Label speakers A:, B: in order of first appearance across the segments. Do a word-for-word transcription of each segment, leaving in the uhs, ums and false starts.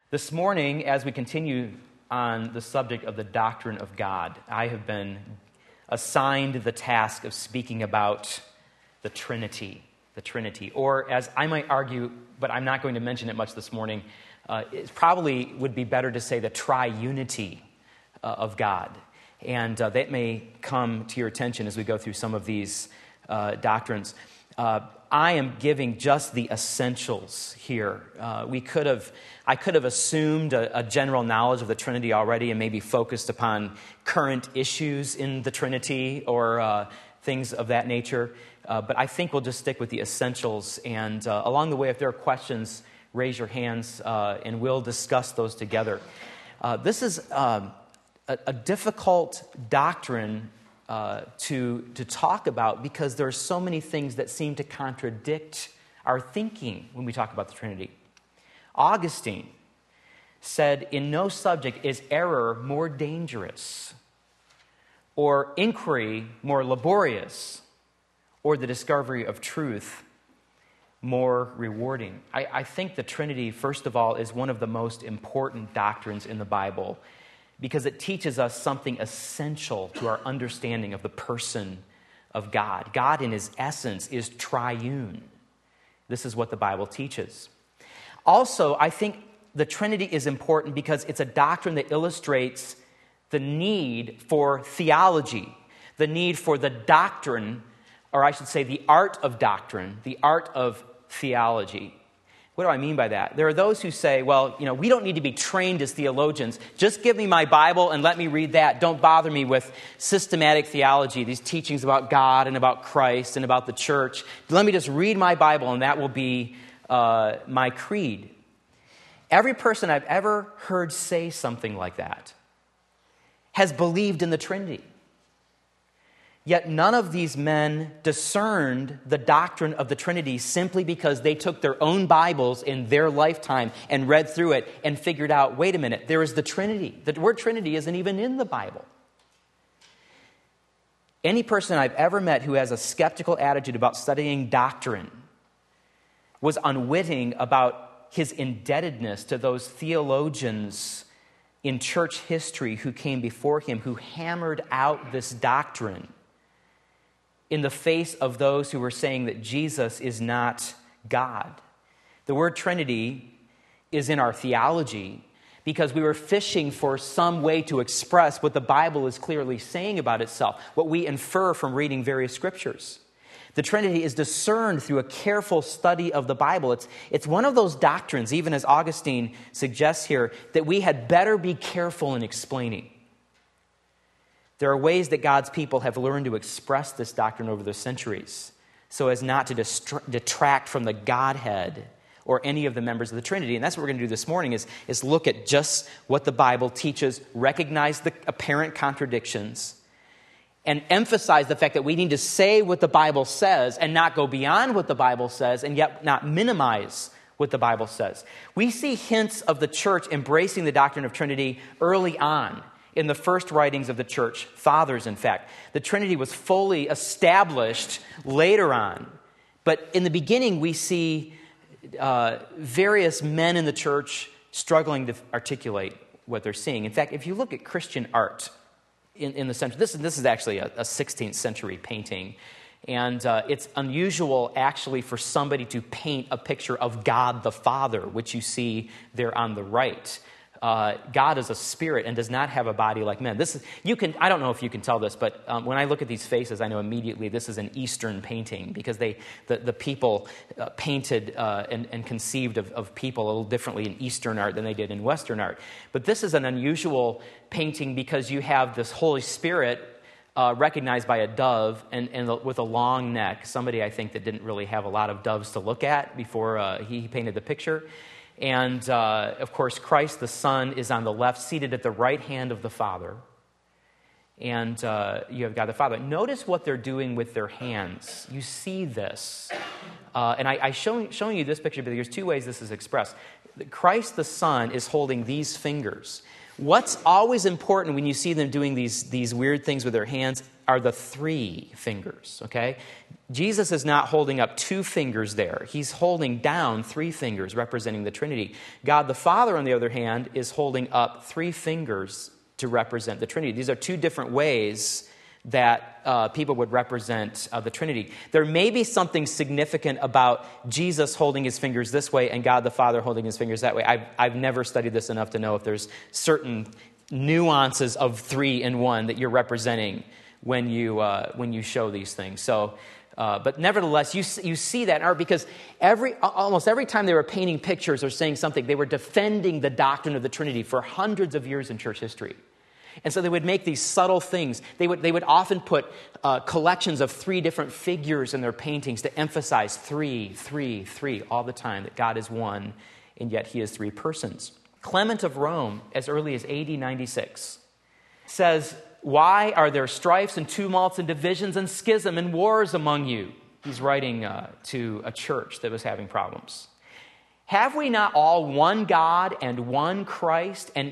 A: This morning, as we continue on the subject of the doctrine of God, I have been assigned the task of speaking about the Trinity, the Trinity, or as I might argue, but I'm not going to mention it much this morning, uh, it probably would be better to say the triunity uh, of God. And uh, that may come to your attention as we go through some of these uh, doctrines. Uh, I am giving just the essentials here. Uh, we could have, I could have assumed a, a general knowledge of the Trinity already and maybe focused upon current issues in the Trinity or uh, things of that nature. Uh, but I think we'll just stick with the essentials. And uh, along the way, if there are questions, raise your hands uh, and we'll discuss those together. Uh, this is um, a, a difficult doctrine Uh, to to talk about because there are so many things that seem to contradict our thinking when we talk about the Trinity. Augustine said, "In no subject is error more dangerous, or inquiry more laborious, or the discovery of truth more rewarding." I, I think the Trinity, first of all, is one of the most important doctrines in the Bible, because it teaches us something essential to our understanding of the person of God. God in his essence is triune. This is what the Bible teaches. Also, I think the Trinity is important because it's a doctrine that illustrates the need for theology, the need for the doctrine, or I should say the art of doctrine, the art of theology. What do I mean by that? There are those who say, well, you know, we don't need to be trained as theologians. Just give me my Bible and let me read that. Don't bother me with systematic theology, these teachings about God and about Christ and about the church. Let me just read my Bible and that will be uh, my creed. Every person I've ever heard say something like that has believed in the Trinity. Yet none of these men discerned the doctrine of the Trinity simply because they took their own Bibles in their lifetime and read through it and figured out, wait a minute, there is the Trinity. The word Trinity isn't even in the Bible. Any person I've ever met who has a skeptical attitude about studying doctrine was unwitting about his indebtedness to those theologians in church history who came before him, who hammered out this doctrine in the face of those who were saying that Jesus is not God. The word Trinity is in our theology because we were fishing for some way to express what the Bible is clearly saying about itself, what we infer from reading various scriptures. The Trinity is discerned through a careful study of the Bible. It's, it's one of those doctrines, even as Augustine suggests here, that we had better be careful in explaining. There are ways that God's people have learned to express this doctrine over the centuries so as not to distra- detract from the Godhead or any of the members of the Trinity. And that's what we're going to do this morning is, is look at just what the Bible teaches, recognize the apparent contradictions, and emphasize the fact that we need to say what the Bible says and not go beyond what the Bible says and yet not minimize what the Bible says. We see hints of the church embracing the doctrine of Trinity early on. In the first writings of the church fathers, in fact. The Trinity was fully established later on. But in the beginning, we see uh, various men in the church struggling to articulate what they're seeing. In fact, if you look at Christian art in, in the century, this, this is actually a, a sixteenth century painting. And uh, it's unusual, actually, for somebody to paint a picture of God the Father, which you see there on the right. Uh, God is a spirit and does not have a body like men. This is, you can, I don't know if you can tell this, but um, when I look at these faces, I know immediately this is an Eastern painting because they, the, the people uh, painted uh, and, and conceived of, of people a little differently in Eastern art than they did in Western art. But this is an unusual painting because you have this Holy Spirit uh, recognized by a dove and, and with a long neck. Somebody, I think, that didn't really have a lot of doves to look at before uh, he painted the picture. And, uh, of course, Christ the Son is on the left, seated at the right hand of the Father. And uh, you have God the Father. Notice what they're doing with their hands. You see this. Uh, and I, I show, showing you this picture, but there's two ways this is expressed. Christ the Son is holding these fingers. What's always important when you see them doing these, these weird things with their hands are the three fingers, okay? Jesus is not holding up two fingers there. He's holding down three fingers representing the Trinity. God the Father, on the other hand, is holding up three fingers to represent the Trinity. These are two different ways that uh, people would represent uh, the Trinity. There may be something significant about Jesus holding his fingers this way and God the Father holding his fingers that way. I've, I've never studied this enough to know if there's certain nuances of three in one that you're representing when you uh, when you show these things. So, uh, but nevertheless, you you see that in art because every almost every time they were painting pictures or saying something, they were defending the doctrine of the Trinity for hundreds of years in church history. And so they would make these subtle things. They would they would often put uh, collections of three different figures in their paintings to emphasize three, three, three all the time, that God is one, and yet he is three persons. Clement of Rome, as early as A D ninety-six, says, "Why are there strifes and tumults and divisions and schism and wars among you?" He's writing uh, to a church that was having problems. "Have we not all one God and one Christ? And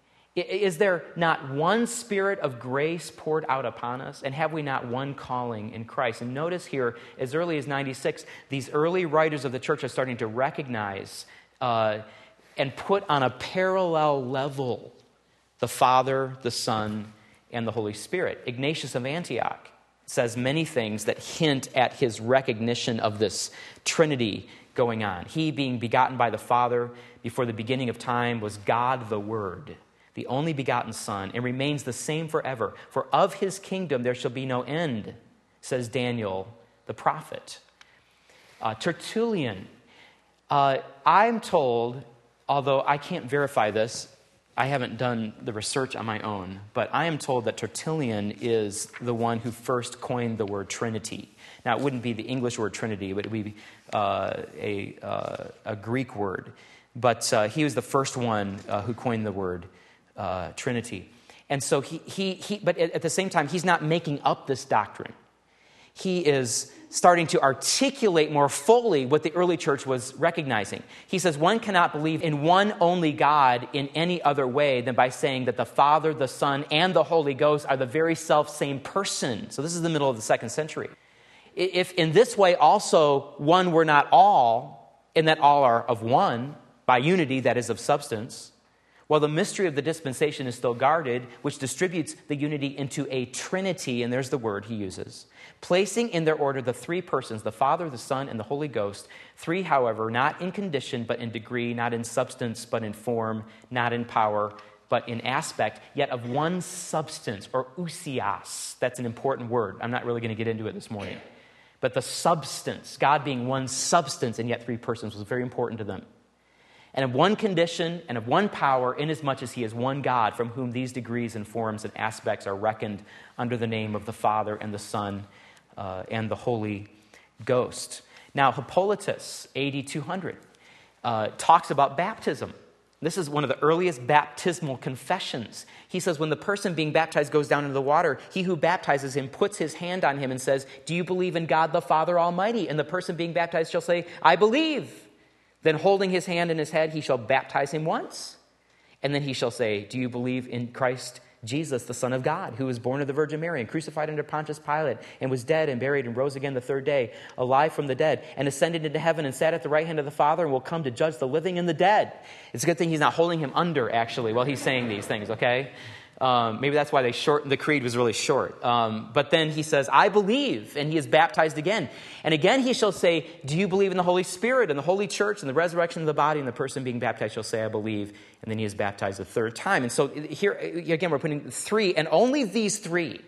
A: is there not one Spirit of grace poured out upon us? And have we not one calling in Christ?" And notice here, as early as ninety-six, these early writers of the church are starting to recognize uh, and put on a parallel level the Father, the Son, and the Holy Spirit. Ignatius of Antioch says many things that hint at his recognition of this Trinity going on. He, being begotten by the Father before the beginning of time, was God the Word, the only begotten Son, and remains the same forever. For of his kingdom there shall be no end, says Daniel the prophet. Uh, Tertullian, uh, I'm told, although I can't verify this, I haven't done the research on my own, but I am told that Tertullian is the one who first coined the word Trinity. Now, it wouldn't be the English word Trinity, but it would be uh, a, uh, a Greek word. But uh, he was the first one uh, who coined the word Uh, Trinity. And so he, he, he, but at the same time, he's not making up this doctrine. He is starting to articulate more fully what the early church was recognizing. He says, one cannot believe in one only God in any other way than by saying that the Father, the Son, and the Holy Ghost are the very self-same person. So this is the middle of the second century. If in this way also one were not all, in that all are of one, by unity that is of substance, well, the mystery of the dispensation is still guarded, which distributes the unity into a trinity, and there's the word he uses, placing in their order the three persons, the Father, the Son, and the Holy Ghost. Three, however, not in condition, but in degree, not in substance, but in form, not in power, but in aspect, yet of one substance, or ousios. That's an important word. I'm not really going to get into it this morning. But the substance, God being one substance, and yet three persons, was very important to them. And of one condition and of one power, inasmuch as he is one God, from whom these degrees and forms and aspects are reckoned under the name of the Father and the Son uh, and the Holy Ghost. Now, Hippolytus, A D two hundred, uh, talks about baptism. This is one of the earliest baptismal confessions. He says, when the person being baptized goes down into the water, he who baptizes him puts his hand on him and says, "Do you believe in God the Father Almighty?" And the person being baptized shall say, "I believe." Then holding his hand in his head, he shall baptize him once. And then he shall say, "Do you believe in Christ Jesus, the Son of God, who was born of the Virgin Mary and crucified under Pontius Pilate and was dead and buried and rose again the third day, alive from the dead, and ascended into heaven and sat at the right hand of the Father and will come to judge the living and the dead." It's a good thing he's not holding him under, actually, while he's saying these things, okay? Um, maybe that's why they shortened, the creed was really short. Um, but then he says, "I believe," and he is baptized again. And again he shall say, "Do you believe in the Holy Spirit and the Holy Church and the resurrection of the body?" And the person being baptized shall say, "I believe." And then he is baptized a third time. And so here, again, we're putting three, and only these three.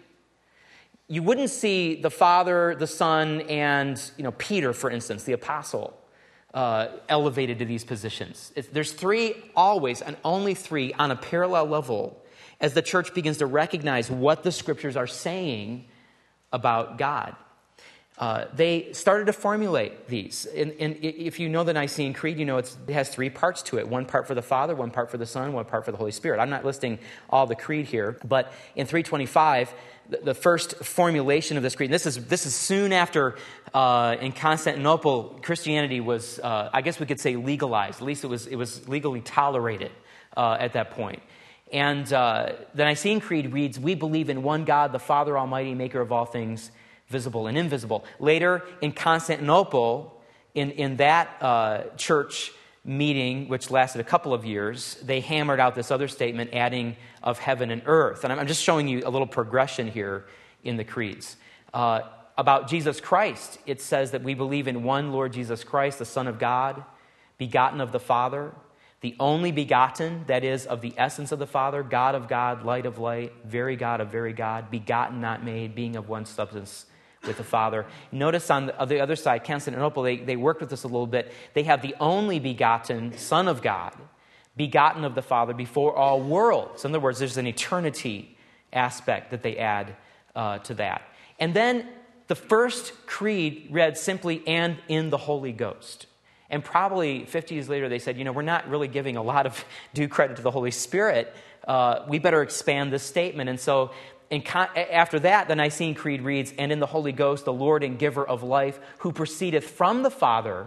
A: You wouldn't see the Father, the Son, and you know Peter, for instance, the apostle, uh, elevated to these positions. It's, there's three always, and only three on a parallel level, as the church begins to recognize what the scriptures are saying about God. Uh, they started to formulate these. And, and if you know the Nicene Creed, you know it's, it has three parts to it. One part for the Father, one part for the Son, one part for the Holy Spirit. I'm not listing all the creed here, but in three twenty-five, the, the first formulation of this creed, and this is, this is soon after uh, in Constantinople, Christianity was, uh, I guess we could say legalized. At least it was, it was legally tolerated uh, at that point. And uh, the Nicene Creed reads, we believe in one God, the Father Almighty, maker of all things, visible and invisible. Later, in Constantinople, in, in that uh, church meeting, which lasted a couple of years, they hammered out this other statement, adding of heaven and earth. And I'm, I'm just showing you a little progression here in the creeds. Uh, about Jesus Christ, it says that we believe in one Lord Jesus Christ, the Son of God, begotten of the Father, the only begotten, that is, of the essence of the Father, God of God, light of light, very God of very God, begotten, not made, being of one substance with the Father. Notice on the, on the other side, Constantinople, they, they worked with this a little bit. They have the only begotten Son of God, begotten of the Father before all worlds. In other words, there's an eternity aspect that they add uh, to that. And then the first creed read simply, and in the Holy Ghost. And probably fifty years later, they said, you know, we're not really giving a lot of due credit to the Holy Spirit. Uh, we better expand this statement. And so in con- after that, the Nicene Creed reads, and in the Holy Ghost, the Lord and giver of life, who proceedeth from the Father,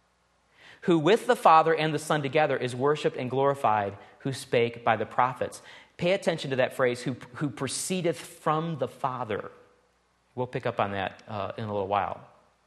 A: who with the Father and the Son together is worshipped and glorified, who spake by the prophets. Pay attention to that phrase, who, who proceedeth from the Father. We'll pick up on that uh, in a little while.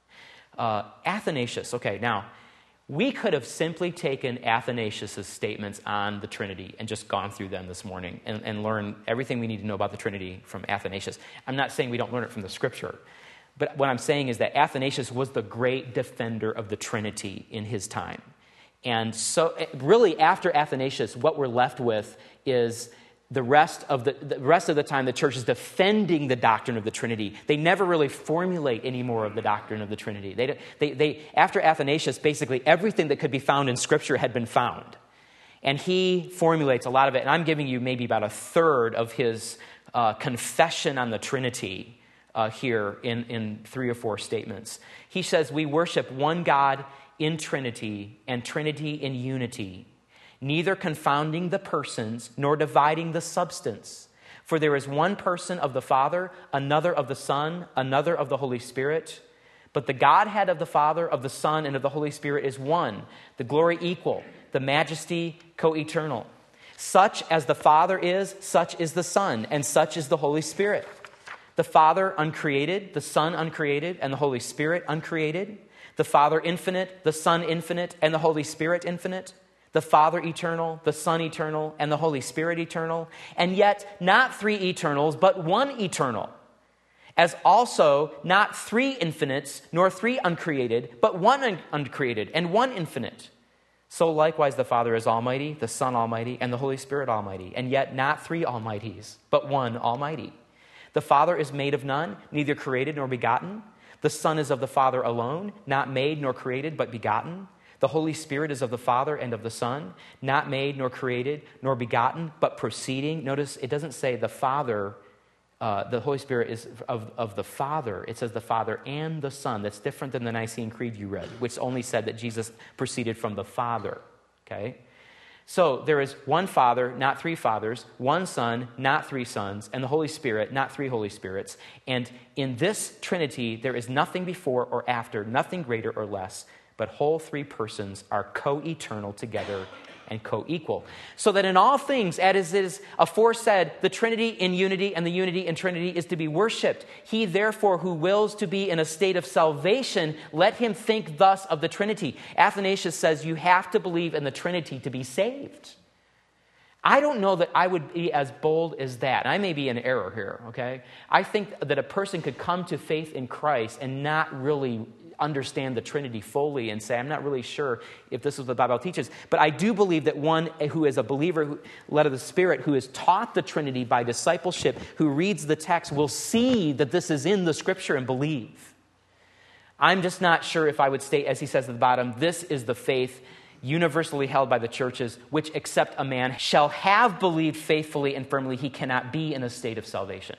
A: Uh, Athanasius, okay, now, we could have simply taken Athanasius' statements on the Trinity and just gone through them this morning and, and learned everything we need to know about the Trinity from Athanasius. I'm not saying we don't learn it from the Scripture, but what I'm saying is that Athanasius was the great defender of the Trinity in his time. And so really after Athanasius, what we're left with is the rest of the, the rest of the time the church is defending the doctrine of the Trinity. They never really formulate any more of the doctrine of the Trinity. They, they, they, after Athanasius, basically everything that could be found in Scripture had been found. And he formulates a lot of it. And I'm giving you maybe about a third of his uh, confession on the Trinity uh, here in, in three or four statements. He says, we worship one God in Trinity and Trinity in unity, neither confounding the persons, nor dividing the substance. For there is one person of the Father, another of the Son, another of the Holy Spirit. But the Godhead of the Father, of the Son, and of the Holy Spirit is one, the glory equal, the majesty co-eternal. Such as the Father is, such is the Son, and such is the Holy Spirit. The Father uncreated, the Son uncreated, and the Holy Spirit uncreated. The Father infinite, the Son infinite, and the Holy Spirit infinite. The Father eternal, the Son eternal, and the Holy Spirit eternal, and yet not three eternals, but one eternal, as also not three infinites, nor three uncreated, but one un- uncreated, and one infinite. So likewise the Father is almighty, the Son almighty, and the Holy Spirit almighty, and yet not three almighties, but one almighty. The Father is made of none, neither created nor begotten. The Son is of the Father alone, not made nor created, but begotten. The Holy Spirit is of the Father and of the Son, not made nor created nor begotten, but proceeding. Notice it doesn't say the Father, uh, the Holy Spirit is of, of the Father. It says the Father and the Son. That's different than the Nicene Creed you read, which only said that Jesus proceeded from the Father. Okay? So there is one Father, not three fathers, one Son, not three sons, and the Holy Spirit, not three Holy Spirits. And in this Trinity, there is nothing before or after, nothing greater or less, but whole three persons are co-eternal together and co-equal. So that in all things, as it is aforesaid, the Trinity in unity and the unity in Trinity is to be worshipped. He therefore who wills to be in a state of salvation, let him think thus of the Trinity. Athanasius says you have to believe in the Trinity to be saved. I don't know that I would be as bold as that. I may be in error here, okay? I think that a person could come to faith in Christ and not really understand the Trinity fully and say, I'm not really sure if this is what the Bible teaches. But I do believe that one who is a believer who, led of the Spirit, who is taught the Trinity by discipleship, who reads the text, will see that this is in the Scripture and believe. I'm just not sure if I would state, as he says at the bottom, this is the faith universally held by the churches, which except a man shall have believed faithfully and firmly, he cannot be in a state of salvation.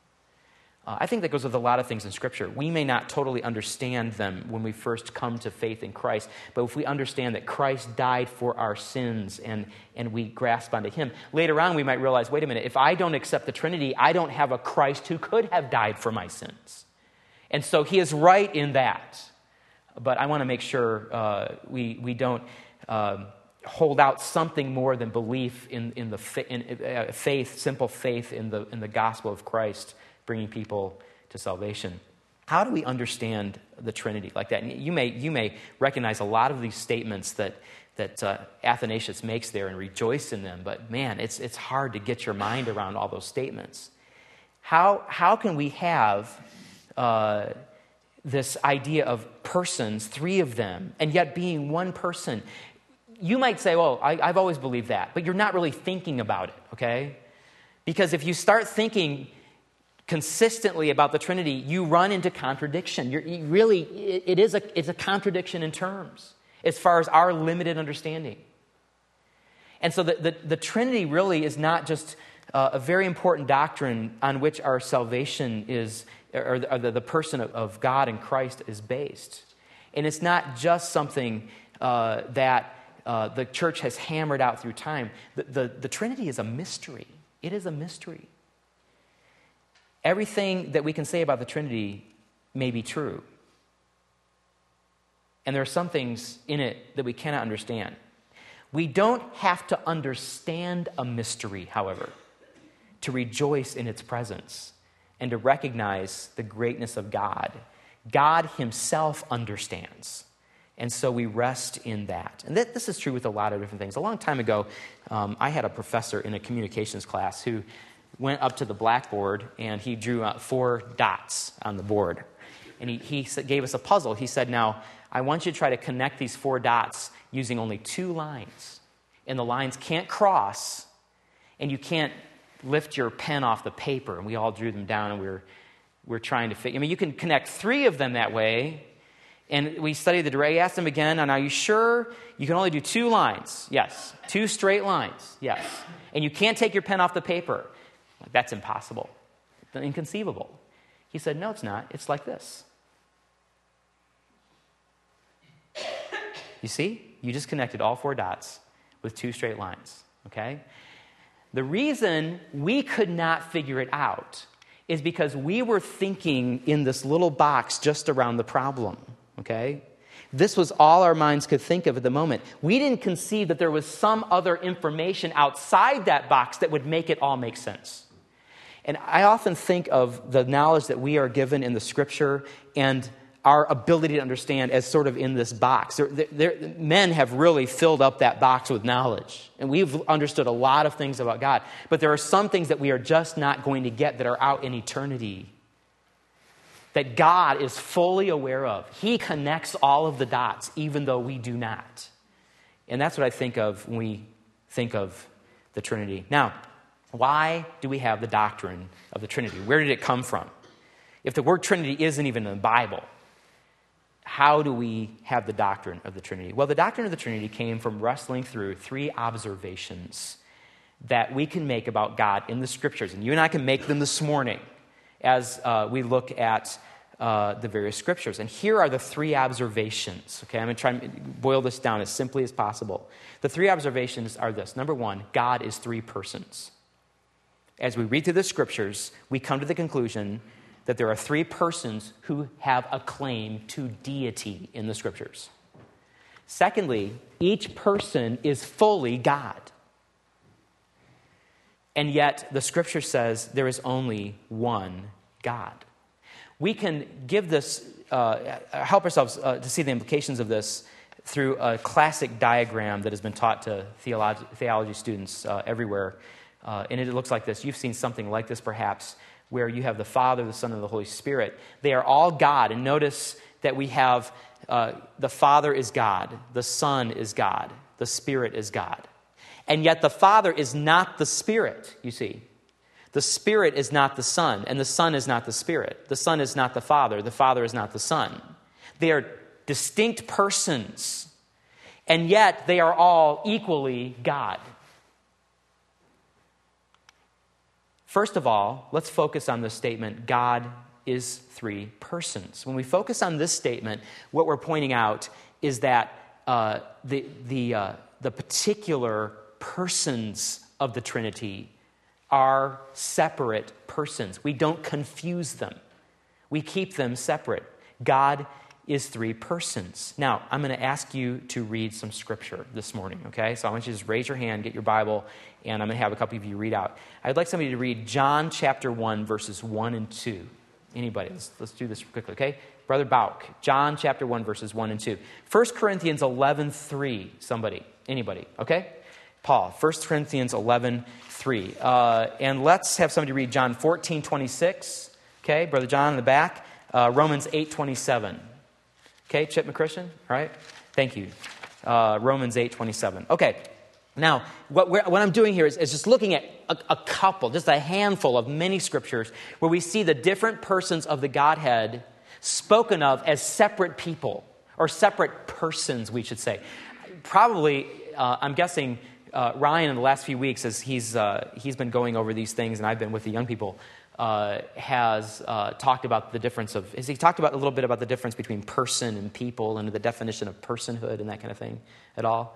A: Uh, I think that goes with a lot of things in Scripture. We may not totally understand them when we first come to faith in Christ, but if we understand that Christ died for our sins and, and we grasp onto him, later on we might realize, wait a minute, if I don't accept the Trinity, I don't have a Christ who could have died for my sins. And so he is right in that. But I want to make sure uh, we, we don't um, hold out something more than belief in, in the fa- in, uh, faith, simple faith in the, in the gospel of Christ, bringing people to salvation. How do we understand the Trinity like that? And you may, you may recognize a lot of these statements that, that uh, Athanasius makes there and rejoice in them, but man, it's, it's hard to get your mind around all those statements. How, how can we have uh, this idea of persons, three of them, and yet being one person? You might say, well, I, I've always believed that, but you're not really thinking about it, okay? Because if you start thinking consistently about the Trinity, you run into contradiction. You're, you really, it, it is a, it's a contradiction in terms as far as our limited understanding. And so the, the, the Trinity really is not just uh, a very important doctrine on which our salvation is, or the, or the person of, of God and Christ is based. And it's not just something uh, that uh, the church has hammered out through time. The, the, the Trinity is a mystery. It is a mystery. Everything that we can say about the Trinity may be true. And there are some things in it that we cannot understand. We don't have to understand a mystery, however, to rejoice in its presence and to recognize the greatness of God. God himself understands. And so we rest in that. And that, this is true with a lot of different things. A long time ago, um, I had a professor in a communications class who went up to the blackboard and he drew out four dots on the board. And he, he gave us a puzzle. He said, now, I want you to try to connect these four dots using only two lines. And the lines can't cross, and you can't lift your pen off the paper. And we all drew them down, and we were, we were trying to figure. I mean, you can connect three of them that way. And we studied the direction. He asked him again, and are you sure you can only do two lines? Yes. Two straight lines. Yes. And you can't take your pen off the paper. That's impossible. Inconceivable. He said, no, it's not. It's like this. You see? You just connected all four dots with two straight lines. Okay? The reason we could not figure it out is because we were thinking in this little box just around the problem. Okay? This was all our minds could think of at the moment. We didn't conceive that there was some other information outside that box that would make it all make sense. And I often think of the knowledge that we are given in the Scripture and our ability to understand as sort of in this box. There, there, men have really filled up that box with knowledge. And we've understood a lot of things about God. But there are some things that we are just not going to get that are out in eternity, that God is fully aware of. He connects all of the dots, even though we do not. And that's what I think of when we think of the Trinity. Now, why do we have the doctrine of the Trinity? Where did it come from? If the word Trinity isn't even in the Bible, how do we have the doctrine of the Trinity? Well, the doctrine of the Trinity came from wrestling through three observations that we can make about God in the Scriptures. And you and I can make them this morning as uh, we look at uh, the various Scriptures. And here are the three observations. Okay, I'm going to try and boil this down as simply as possible. The three observations are this. Number one, God is three persons. As we read through the Scriptures, we come to the conclusion that there are three persons who have a claim to deity in the Scriptures. Secondly, each person is fully God. And yet, the Scripture says there is only one God. We can give this, uh, help ourselves uh, to see the implications of this through a classic diagram that has been taught to theology, theology students uh, everywhere. Uh, and it looks like this. You've seen something like this, perhaps, where you have the Father, the Son, and the Holy Spirit. They are all God. And notice that we have uh, the Father is God, the Son is God, the Spirit is God. And yet the Father is not the Spirit, you see. The Spirit is not the Son, and the Son is not the Spirit. The Son is not the Father, the Father is not the Son. They are distinct persons, and yet they are all equally God. First of all, let's focus on the statement, God is three persons. When we focus on this statement, what we're pointing out is that uh, the, the, uh, the particular persons of the Trinity are separate persons. We don't confuse them. We keep them separate. God is three persons. Now, I'm going to ask you to read some scripture this morning, okay? So I want you to just raise your hand, get your Bible, and I'm going to have a couple of you read out. I'd like somebody to read John chapter one, verses one and two. Anybody? Let's, let's do this quickly, okay? Brother Bauk, John chapter one, verses one and two. First Corinthians eleven three, somebody, anybody, okay? Paul, First Corinthians eleven three. Uh, and let's have somebody read John fourteen twenty-six, okay? Brother John in the back. Uh, Romans eight twenty-seven. Okay, Chip McChristian, all right? Thank you. Uh, Romans eight twenty-seven. Okay, now, what, we're, what I'm doing here is, is just looking at a, a couple, just a handful of many scriptures where we see the different persons of the Godhead spoken of as separate people, or separate persons, we should say. Probably, uh, I'm guessing, uh, Ryan in the last few weeks, as he's, uh, he's been going over these things, and I've been with the young people, Uh, has uh, talked about the difference of, has he talked about a little bit about the difference between person and people and the definition of personhood and that kind of thing at all?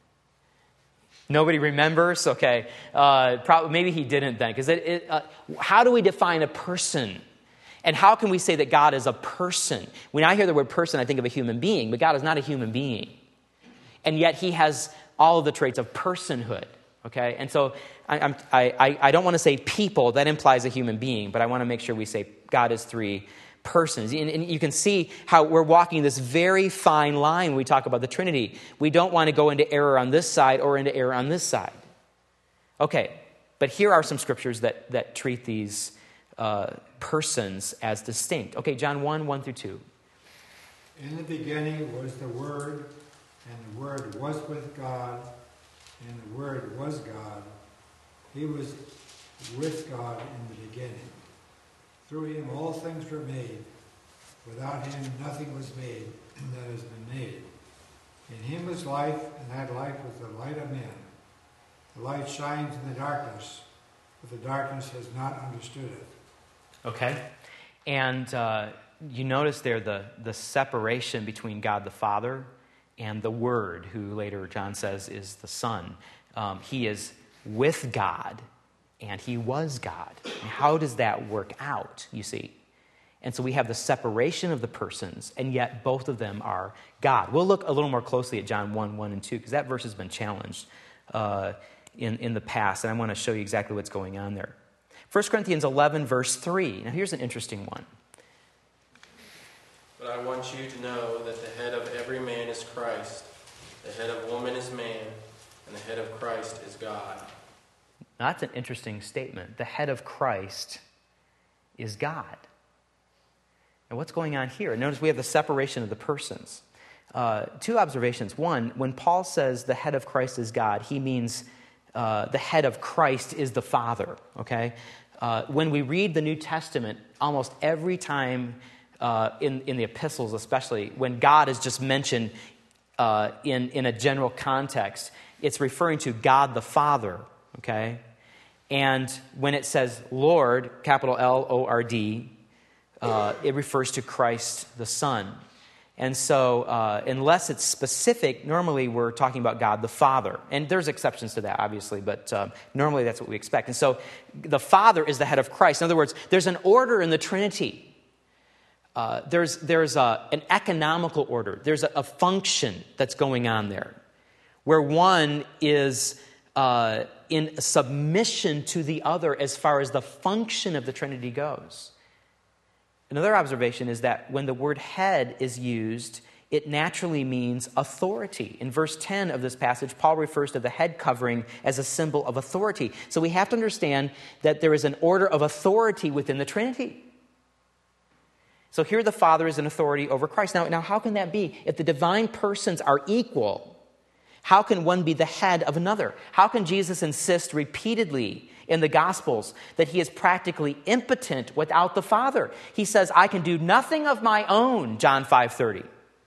A: Nobody remembers? Okay. Uh, probably, maybe he didn't then. Because it, it, uh, how do we define a person? And how can we say that God is a person? When I hear the word person, I think of a human being, but God is not a human being. And yet he has all of the traits of personhood. Okay, and so I, I'm, I, I don't want to say people. That implies a human being, but I want to make sure we say God is three persons. And, and you can see how we're walking this very fine line when we talk about the Trinity. We don't want to go into error on this side or into error on this side. Okay, but here are some scriptures that, that treat these uh, persons as distinct. Okay, John one, one through two.
B: In the beginning was the Word, and the Word was with God, and the Word was God. He was with God in the beginning. Through him all things were made. Without him nothing was made that has been made. In him was life, and that life was the light of men. The light shines in the darkness, but the darkness has not understood it.
A: Okay. And uh, you notice there the, the separation between God the Father and the Word, who later John says is the Son. Um, he is with God, and he was God. And how does that work out, you see? And so we have the separation of the persons, and yet both of them are God. We'll look a little more closely at John one, one and two, because that verse has been challenged uh, in, in the past, and I want to show you exactly what's going on there. First Corinthians eleven, verse three. Now here's an interesting one.
C: But I want you to know that the head of every man is Christ, the head of woman is man, and the head of Christ is God.
A: Now, that's an interesting statement. The head of Christ is God. And what's going on here? Notice we have the separation of the persons. Uh, two observations. One, when Paul says the head of Christ is God, he means uh, the head of Christ is the Father. Okay? Uh, when we read the New Testament, almost every time uh, in, in the epistles especially, when God is just mentioned uh, in, in a general context, it's referring to God the Father. Okay? And when it says Lord, capital L O R D, uh, it refers to Christ the Son. And so, uh, unless it's specific, normally we're talking about God the Father. And there's exceptions to that, obviously, but uh, normally that's what we expect. And so, the Father is the head of Christ. In other words, there's an order in the Trinity. Uh, there's there's a, an economical order. There's a, a function that's going on there, where one is uh, in submission to the other as far as the function of the Trinity goes. Another observation is that when the word head is used, it naturally means authority. In verse ten of this passage, Paul refers to the head covering as a symbol of authority. So we have to understand that there is an order of authority within the Trinity. So here the Father is an authority over Christ. Now, now how can that be? If the divine persons are equal, how can one be the head of another? How can Jesus insist repeatedly in the Gospels that he is practically impotent without the Father? He says, I can do nothing of my own, John five thirty.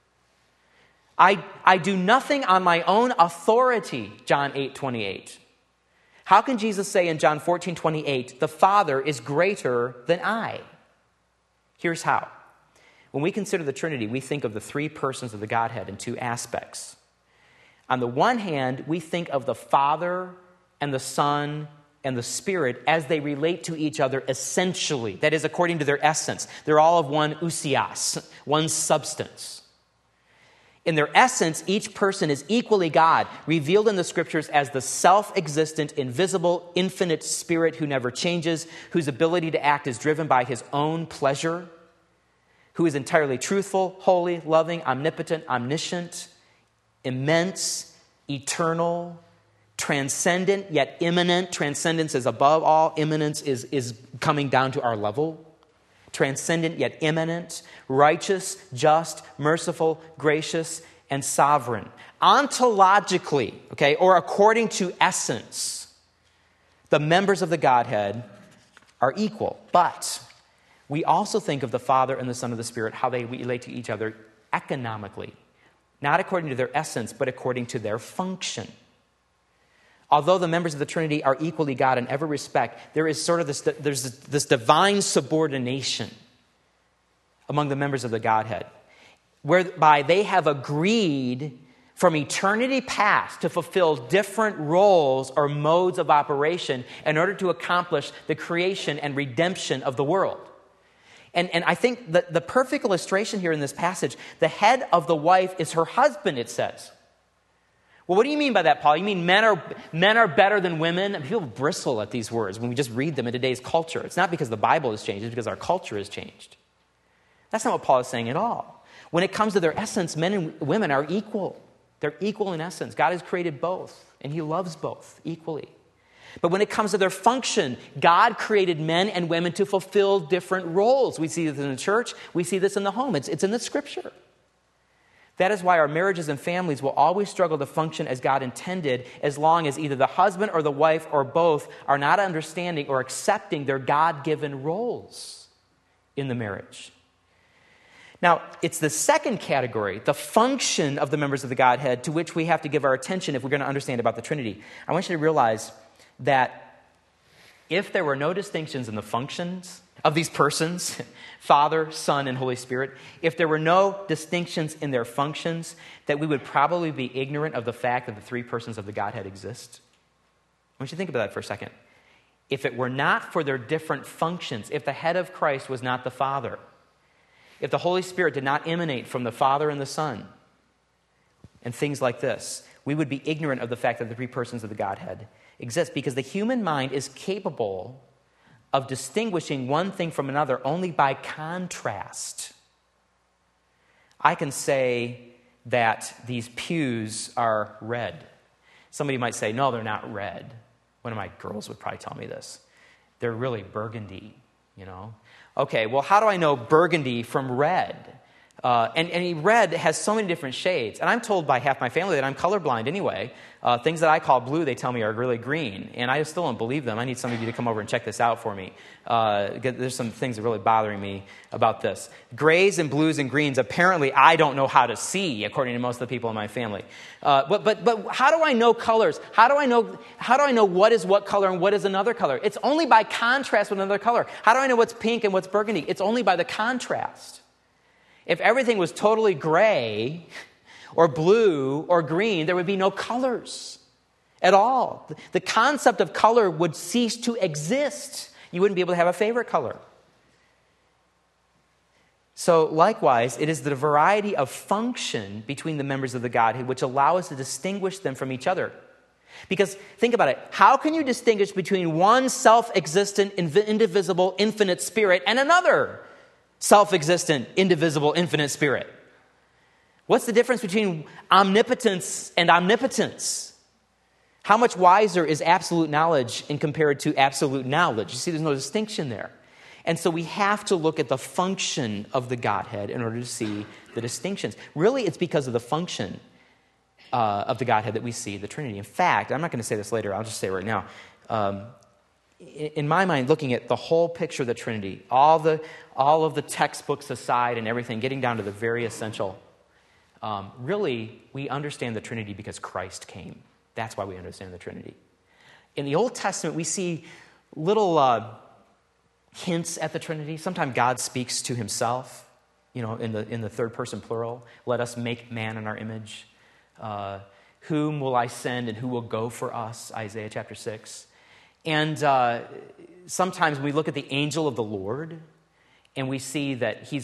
A: I, I do nothing on my own authority, John eight twenty-eight. How can Jesus say in John fourteen twenty-eight, the Father is greater than I? Here's how. When we consider the Trinity, we think of the three persons of the Godhead in two aspects. On the one hand, we think of the Father and the Son and the Spirit as they relate to each other essentially. That is, according to their essence. They're all of one ousios, one substance. In their essence, each person is equally God, revealed in the Scriptures as the self-existent, invisible, infinite Spirit who never changes, whose ability to act is driven by his own pleasure, who is entirely truthful, holy, loving, omnipotent, omniscient, immense, eternal, transcendent, yet immanent. Transcendence is above all. Immanence is, is coming down to our level. Transcendent, yet immanent. Righteous, just, merciful, gracious, and sovereign. Ontologically, okay, or according to essence, the members of the Godhead are equal. But we also think of the Father and the Son and the Spirit, how they relate to each other economically. Not according to their essence, but according to their function. Although the members of the Trinity are equally God in every respect, there is sort of this, there's this, this divine subordination among the members of the Godhead, whereby they have agreed from eternity past to fulfill different roles or modes of operation in order to accomplish the creation and redemption of the world. And, and I think that the perfect illustration here in this passage, the head of the wife is her husband, it says. Well, what do you mean by that, Paul? You mean men are men are better than women? And people bristle at these words when we just read them in today's culture. It's not because the Bible has changed, it's because our culture has changed. That's not what Paul is saying at all. When it comes to their essence, men and women are equal. They're equal in essence. God has created both, and he loves both equally. But when it comes to their function, God created men and women to fulfill different roles. We see this in the church. We see this in the home. It's, it's in the Scripture. That is why our marriages and families will always struggle to function as God intended as long as either the husband or the wife or both are not understanding or accepting their God-given roles in the marriage. Now, it's the second category, the function of the members of the Godhead, to which we have to give our attention if we're going to understand about the Trinity. I want you to realize that if there were no distinctions in the functions of these persons, Father, Son, and Holy Spirit, if there were no distinctions in their functions, that we would probably be ignorant of the fact that the three persons of the Godhead exist. I want you to think about that for a second. If it were not for their different functions, if the head of Christ was not the Father, if the Holy Spirit did not emanate from the Father and the Son, and things like this, we would be ignorant of the fact that the three persons of the Godhead exist, because the human mind is capable of distinguishing one thing from another only by contrast. I can say that these pews are red. Somebody might say, no, they're not red. One of my girls would probably tell me this. They're really burgundy, you know. Okay, well, how do I know burgundy from red? Uh, and, and red has so many different shades. And I'm told by half my family that I'm colorblind anyway. Uh, things that I call blue, they tell me are really green. And I still don't believe them. I need some of you to come over and check this out for me. Uh, there's some things that are really bothering me about this. Grays and blues and greens, apparently I don't know how to see, according to most of the people in my family. Uh, but, but, but how do I know colors? How do I know, how do I know what is what color and what is another color? It's only by contrast with another color. How do I know what's pink and what's burgundy? It's only by the contrast. If everything was totally gray or blue or green, there would be no colors at all. The concept of color would cease to exist. You wouldn't be able to have a favorite color. So likewise, it is the variety of function between the members of the Godhead which allow us to distinguish them from each other. Because think about it. How can you distinguish between one self-existent, indivisible, infinite spirit and another self-existent, indivisible, infinite spirit? What's the difference between omnipotence and omnipotence? How much wiser is absolute knowledge in compared to absolute knowledge? You see, there's no distinction there. And so we have to look at the function of the Godhead in order to see the distinctions. Really, it's because of the function uh, of the Godhead that we see the Trinity. In fact, I'm not going to say this later, I'll just say it right now. Um, in my mind, looking at the whole picture of the Trinity, all the all of the textbooks aside and everything, getting down to the very essential, um, really, we understand the Trinity because Christ came. That's why we understand the Trinity. In the Old Testament, we see little uh, hints at the Trinity. Sometimes God speaks to himself, you know, in the in the third person plural. Let us make man in our image. Uh, whom will I send and who will go for us? Isaiah chapter six. And uh, sometimes we look at the angel of the Lord and we see that he's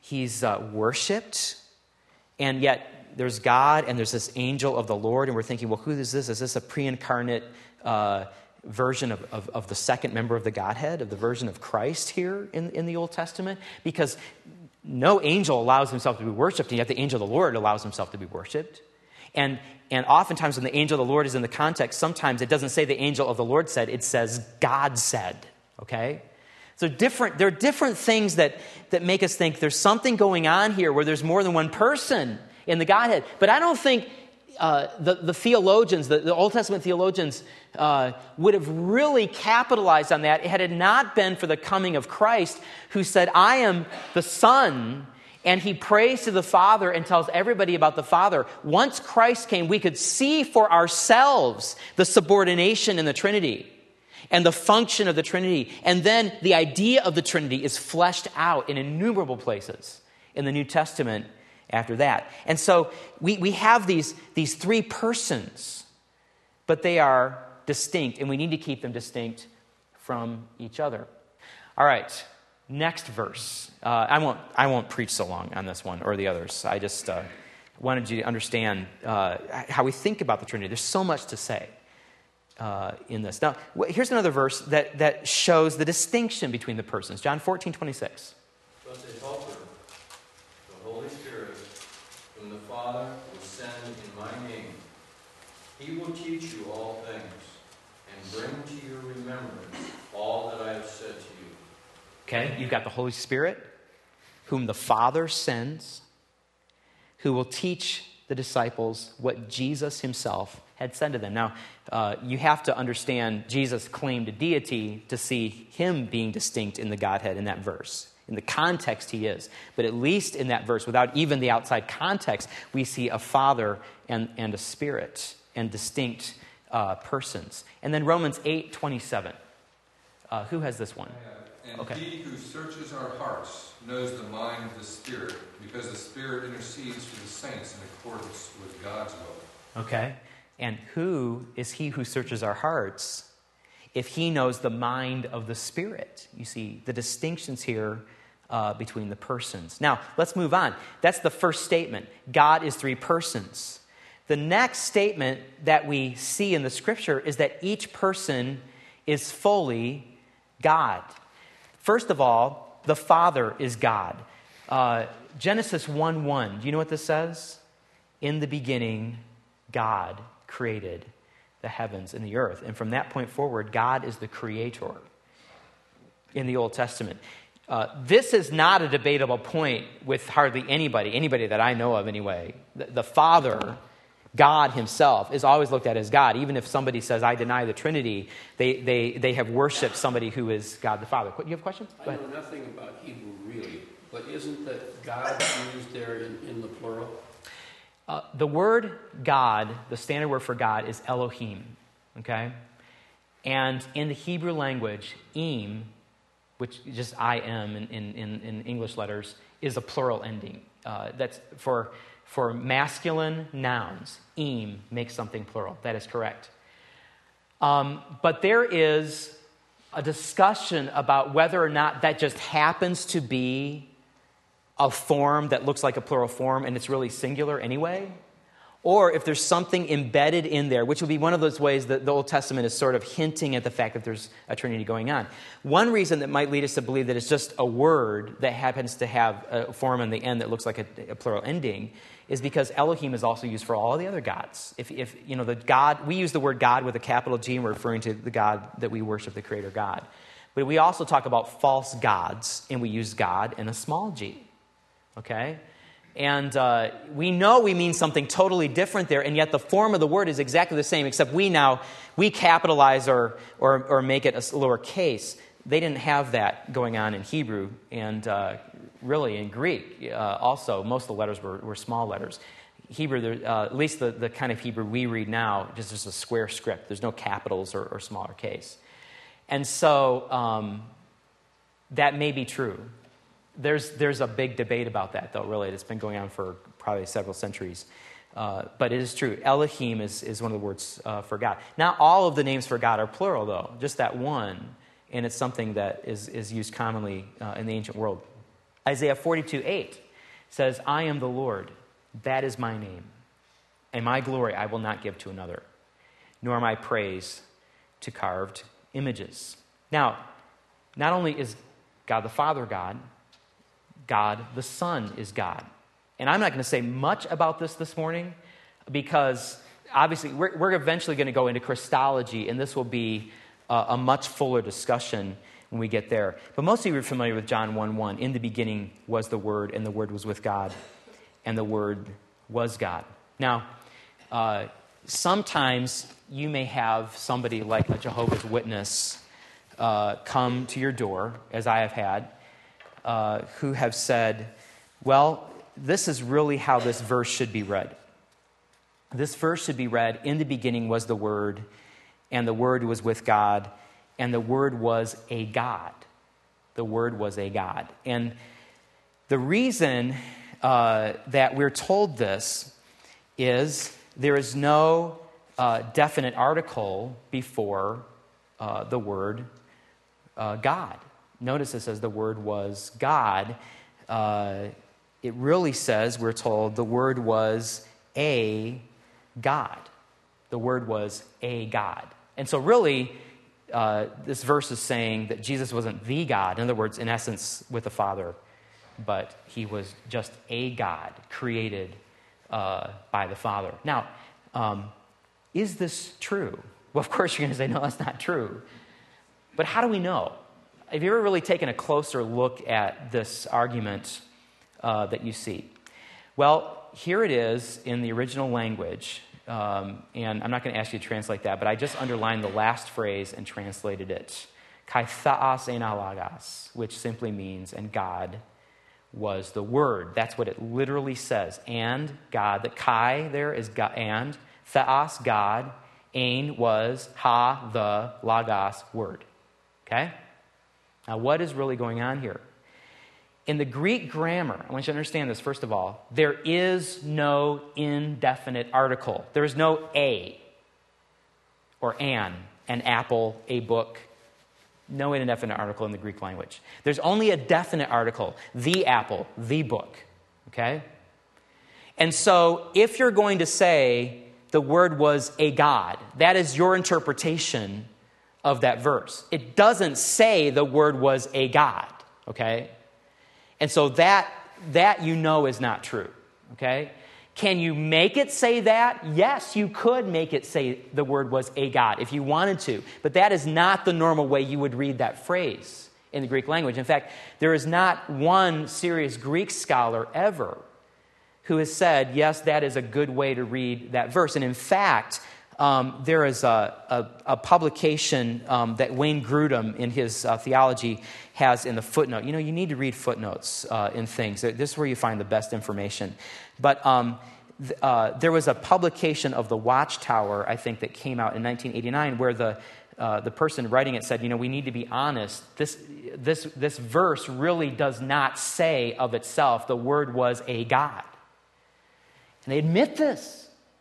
A: he's uh, worshipped, and yet there's God and there's this angel of the Lord, and we're thinking, well, who is this? Is this a pre-incarnate uh, version of, of, of the second member of the Godhead, of the version of Christ here in, in the Old Testament? Because no angel allows himself to be worshipped, and yet the angel of the Lord allows himself to be worshipped. And, and oftentimes when the angel of the Lord is in the context, sometimes it doesn't say the angel of the Lord said, it says God said, okay? So different, there are different things that, that make us think there's something going on here where there's more than one person in the Godhead. But I don't think uh, the, the theologians, the, the Old Testament theologians, uh, would have really capitalized on that had it not been for the coming of Christ, who said, I am the Son, and he prays to the Father and tells everybody about the Father. Once Christ came, we could see for ourselves the subordination in the Trinity and the function of the Trinity. And then the idea of the Trinity is fleshed out in innumerable places in the New Testament after that. And so we, we have these, these three persons, but they are distinct, and we need to keep them distinct from each other. All right, next verse. Uh, I won't I won't preach so long on this one or the others. I just uh, wanted you to understand uh, how we think about the Trinity. There's so much to say uh, in this. Now, here's another verse that, that shows the distinction between the persons. John fourteen twenty-six.
D: But the Helper, the Holy Spirit, whom the Father will send in my name, he will teach you all things and bring to your remembrance all that I have said to you.
A: Okay, you've got the Holy Spirit, whom the Father sends, who will teach the disciples what Jesus himself had said to them. Now, uh, you have to understand Jesus' claim to deity to see him being distinct in the Godhead in that verse. In the context he is. But at least in that verse, without even the outside context, we see a Father and, and a Spirit and distinct uh, persons. And then Romans eight twenty-seven. Uh, who has this one?
E: And
A: okay.
E: He who searches our hearts knows the mind of the Spirit, because the Spirit intercedes for the saints in accordance with God's will.
A: Okay. And who is he who searches our hearts if he knows the mind of the Spirit? You see the distinctions here uh, between the persons. Now, let's move on. That's the first statement. God is three persons. The next statement that we see in the Scripture is that each person is fully God. First of all, the Father is God. Uh, Genesis one one, do you know what this says? In the beginning, God created the heavens and the earth. And from that point forward, God is the creator in the Old Testament. Uh, this is not a debatable point with hardly anybody, anybody that I know of anyway. The, the Father, God himself, is always looked at as God. Even if somebody says, I deny the Trinity, they, they, they have worshipped somebody who is God the Father. You have a question? Go
F: I
A: ahead.
F: know nothing about Hebrew, really, but isn't that God used there in, in the plural?
A: Uh, the word God, the standard word for God, is Elohim, okay? And in the Hebrew language, im, which is just I am in, in, in English letters, is a plural ending. Uh, that's for, for masculine nouns. Im makes something plural. That is correct. Um, but there is a discussion about whether or not that just happens to be a form that looks like a plural form and it's really singular anyway, or if there's something embedded in there, which would be one of those ways that the Old Testament is sort of hinting at the fact that there's a Trinity going on. One reason that might lead us to believe that it's just a word that happens to have a form in the end that looks like a, a plural ending is because Elohim is also used for all the other gods. If, if you know, the God, we use the word God with a capital G, and we're referring to the God that we worship, the Creator God. But we also talk about false gods, and we use God in a small g. Okay? And uh, we know we mean something totally different there, and yet the form of the word is exactly the same, except we now, we capitalize or, or, or make it a lowercase. They didn't have that going on in Hebrew, and uh, really in Greek uh, also. Most of the letters were, were small letters. Hebrew, uh, at least the, the kind of Hebrew we read now, just is a square script. There's no capitals or, or smaller case. And so um, that may be true. There's there's a big debate about that, though, really. It's been going on for probably several centuries. Uh, but it is true. Elohim is, is one of the words uh, for God. Not all of the names for God are plural, though. Just that one. And it's something that is, is used commonly uh, in the ancient world. Isaiah forty-two eight says, I am the Lord, that is my name, and my glory I will not give to another, nor my praise to carved images. Now, not only is God the Father God, God the Son is God. And I'm not going to say much about this this morning because obviously we're, we're eventually going to go into Christology, and this will be a, a much fuller discussion when we get there. But most of you are familiar with John one one. In the beginning was the Word, and the Word was with God, and the Word was God. Now, uh, sometimes you may have somebody like a Jehovah's Witness uh, come to your door, as I have had, uh, who have said, well, this is really how this verse should be read. This verse should be read, in the beginning was the Word, and the Word was with God, and the Word was a God. The Word was a God. And the reason uh, that we're told this is there is no uh, definite article before uh, the word uh, God. Notice it says the Word was God. Uh, it really says, we're told, the Word was a God. The Word was a God. And so really, uh, this verse is saying that Jesus wasn't the God. In other words, in essence, with the Father, but he was just a God created uh, by the Father. Now, um, is this true? Well, of course you're going to say, no, that's not true. But how do we know? Have you ever really taken a closer look at this argument uh, that you see? Well, here it is in the original language. Um, and I'm not going to ask you to translate that, but I just underlined the last phrase and translated it. Kai theos ein halagos, which simply means, and God was the Word. That's what it literally says. And God, the kai there is God, and theos, God, ein was ha, the, logos, Word. Okay? Now, what is really going on here? In the Greek grammar, I want you to understand this, first of all, there is no indefinite article. There is no a or an, an apple, a book. No indefinite article in the Greek language. There's only a definite article, the apple, the book. Okay? And so, if you're going to say the Word was a God, that is your interpretation of that verse. It doesn't say the Word was a God. Okay? And so that, that you know is not true, okay? Can you make it say that? Yes, you could make it say the Word was a God if you wanted to. But that is not the normal way you would read that phrase in the Greek language. In fact, there is not one serious Greek scholar ever who has said, yes, that is a good way to read that verse. And in fact, Um, there is a, a, a publication um, that Wayne Grudem in his uh, theology has in the footnote. You know, you need to read footnotes uh, in things. This is where you find the best information. But um, th- uh, there was a publication of the Watchtower, I think, that came out in nineteen eighty-nine, where the uh, the person writing it said, you know, we need to be honest. This this this verse really does not say of itself the Word was a God. And they admit this.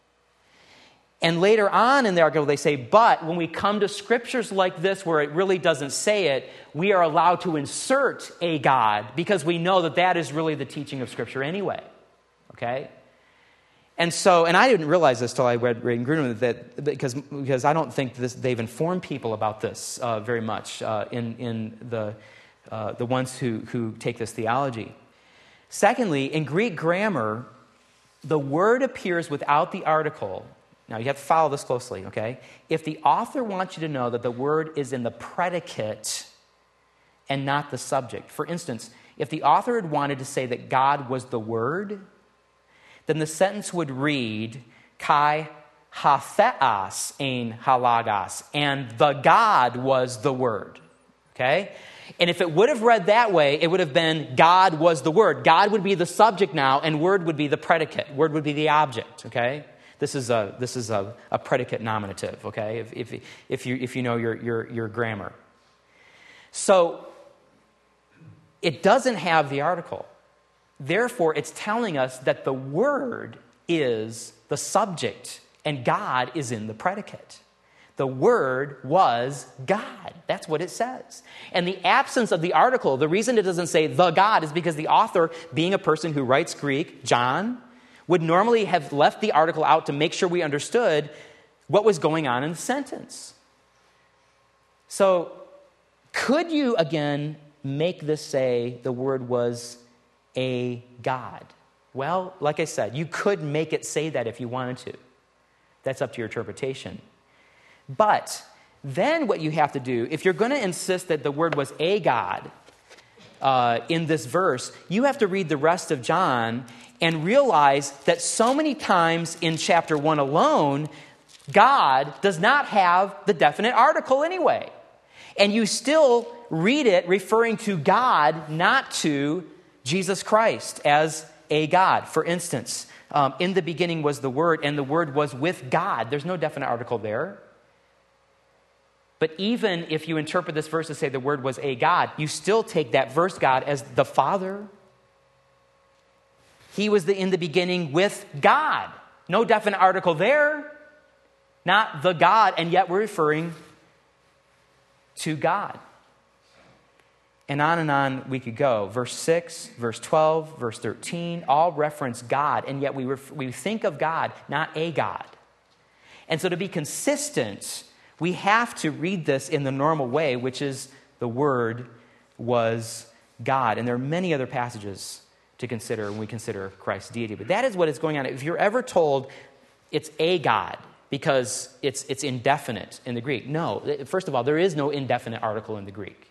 A: And later on in the article, they say, but when we come to scriptures like this where it really doesn't say it, we are allowed to insert a God because we know that that is really the teaching of Scripture anyway. Okay? And so, and I didn't realize this till I read Wayne Grudem, that because because I don't think this, they've informed people about this uh, very much uh, in in the uh, the ones who who take this theology. Secondly, in Greek grammar, the word appears without the article. Now, you have to follow this closely, okay? If the author wants you to know that the word is in the predicate and not the subject. For instance, if the author had wanted to say that God was the Word, then the sentence would read, Kai ha theos ein halagos, and the God was the Word, okay? And if it would have read that way, it would have been God was the Word. God would be the subject now, and Word would be the predicate. Word would be the object, okay? This is a this is a, a predicate nominative, okay? If if if you if you know your your your grammar. So it doesn't have the article. Therefore, it's telling us that the Word is the subject and God is in the predicate. The Word was God. That's what it says. And the absence of the article, the reason it doesn't say the God, is because the author, being a person who writes Greek, John, would normally have left the article out to make sure we understood what was going on in the sentence. So, could you, again, make this say the word was a God? Well, like I said, you could make it say that if you wanted to. That's up to your interpretation. But then what you have to do, if you're going to insist that the word was a God uh, in this verse, you have to read the rest of John and realize that so many times in chapter one alone, God does not have the definite article anyway. And you still read it referring to God, not to Jesus Christ as a God. For instance, um, in the beginning was the Word, and the Word was with God. There's no definite article there. But even if you interpret this verse to say the Word was a God, you still take that verse God as the Father. He was the, in the beginning with God. No definite article there. Not the God, and yet we're referring to God. And on and on we could go. Verse six, verse twelve, verse thirteen, all reference God, and yet we ref- we think of God, not a God. And so to be consistent, we have to read this in the normal way, which is the Word was God. And there are many other passages to consider when we consider Christ's deity. But that is what is going on. If you're ever told it's a God because it's it's indefinite in the Greek, no. First of all, there is no indefinite article in the Greek.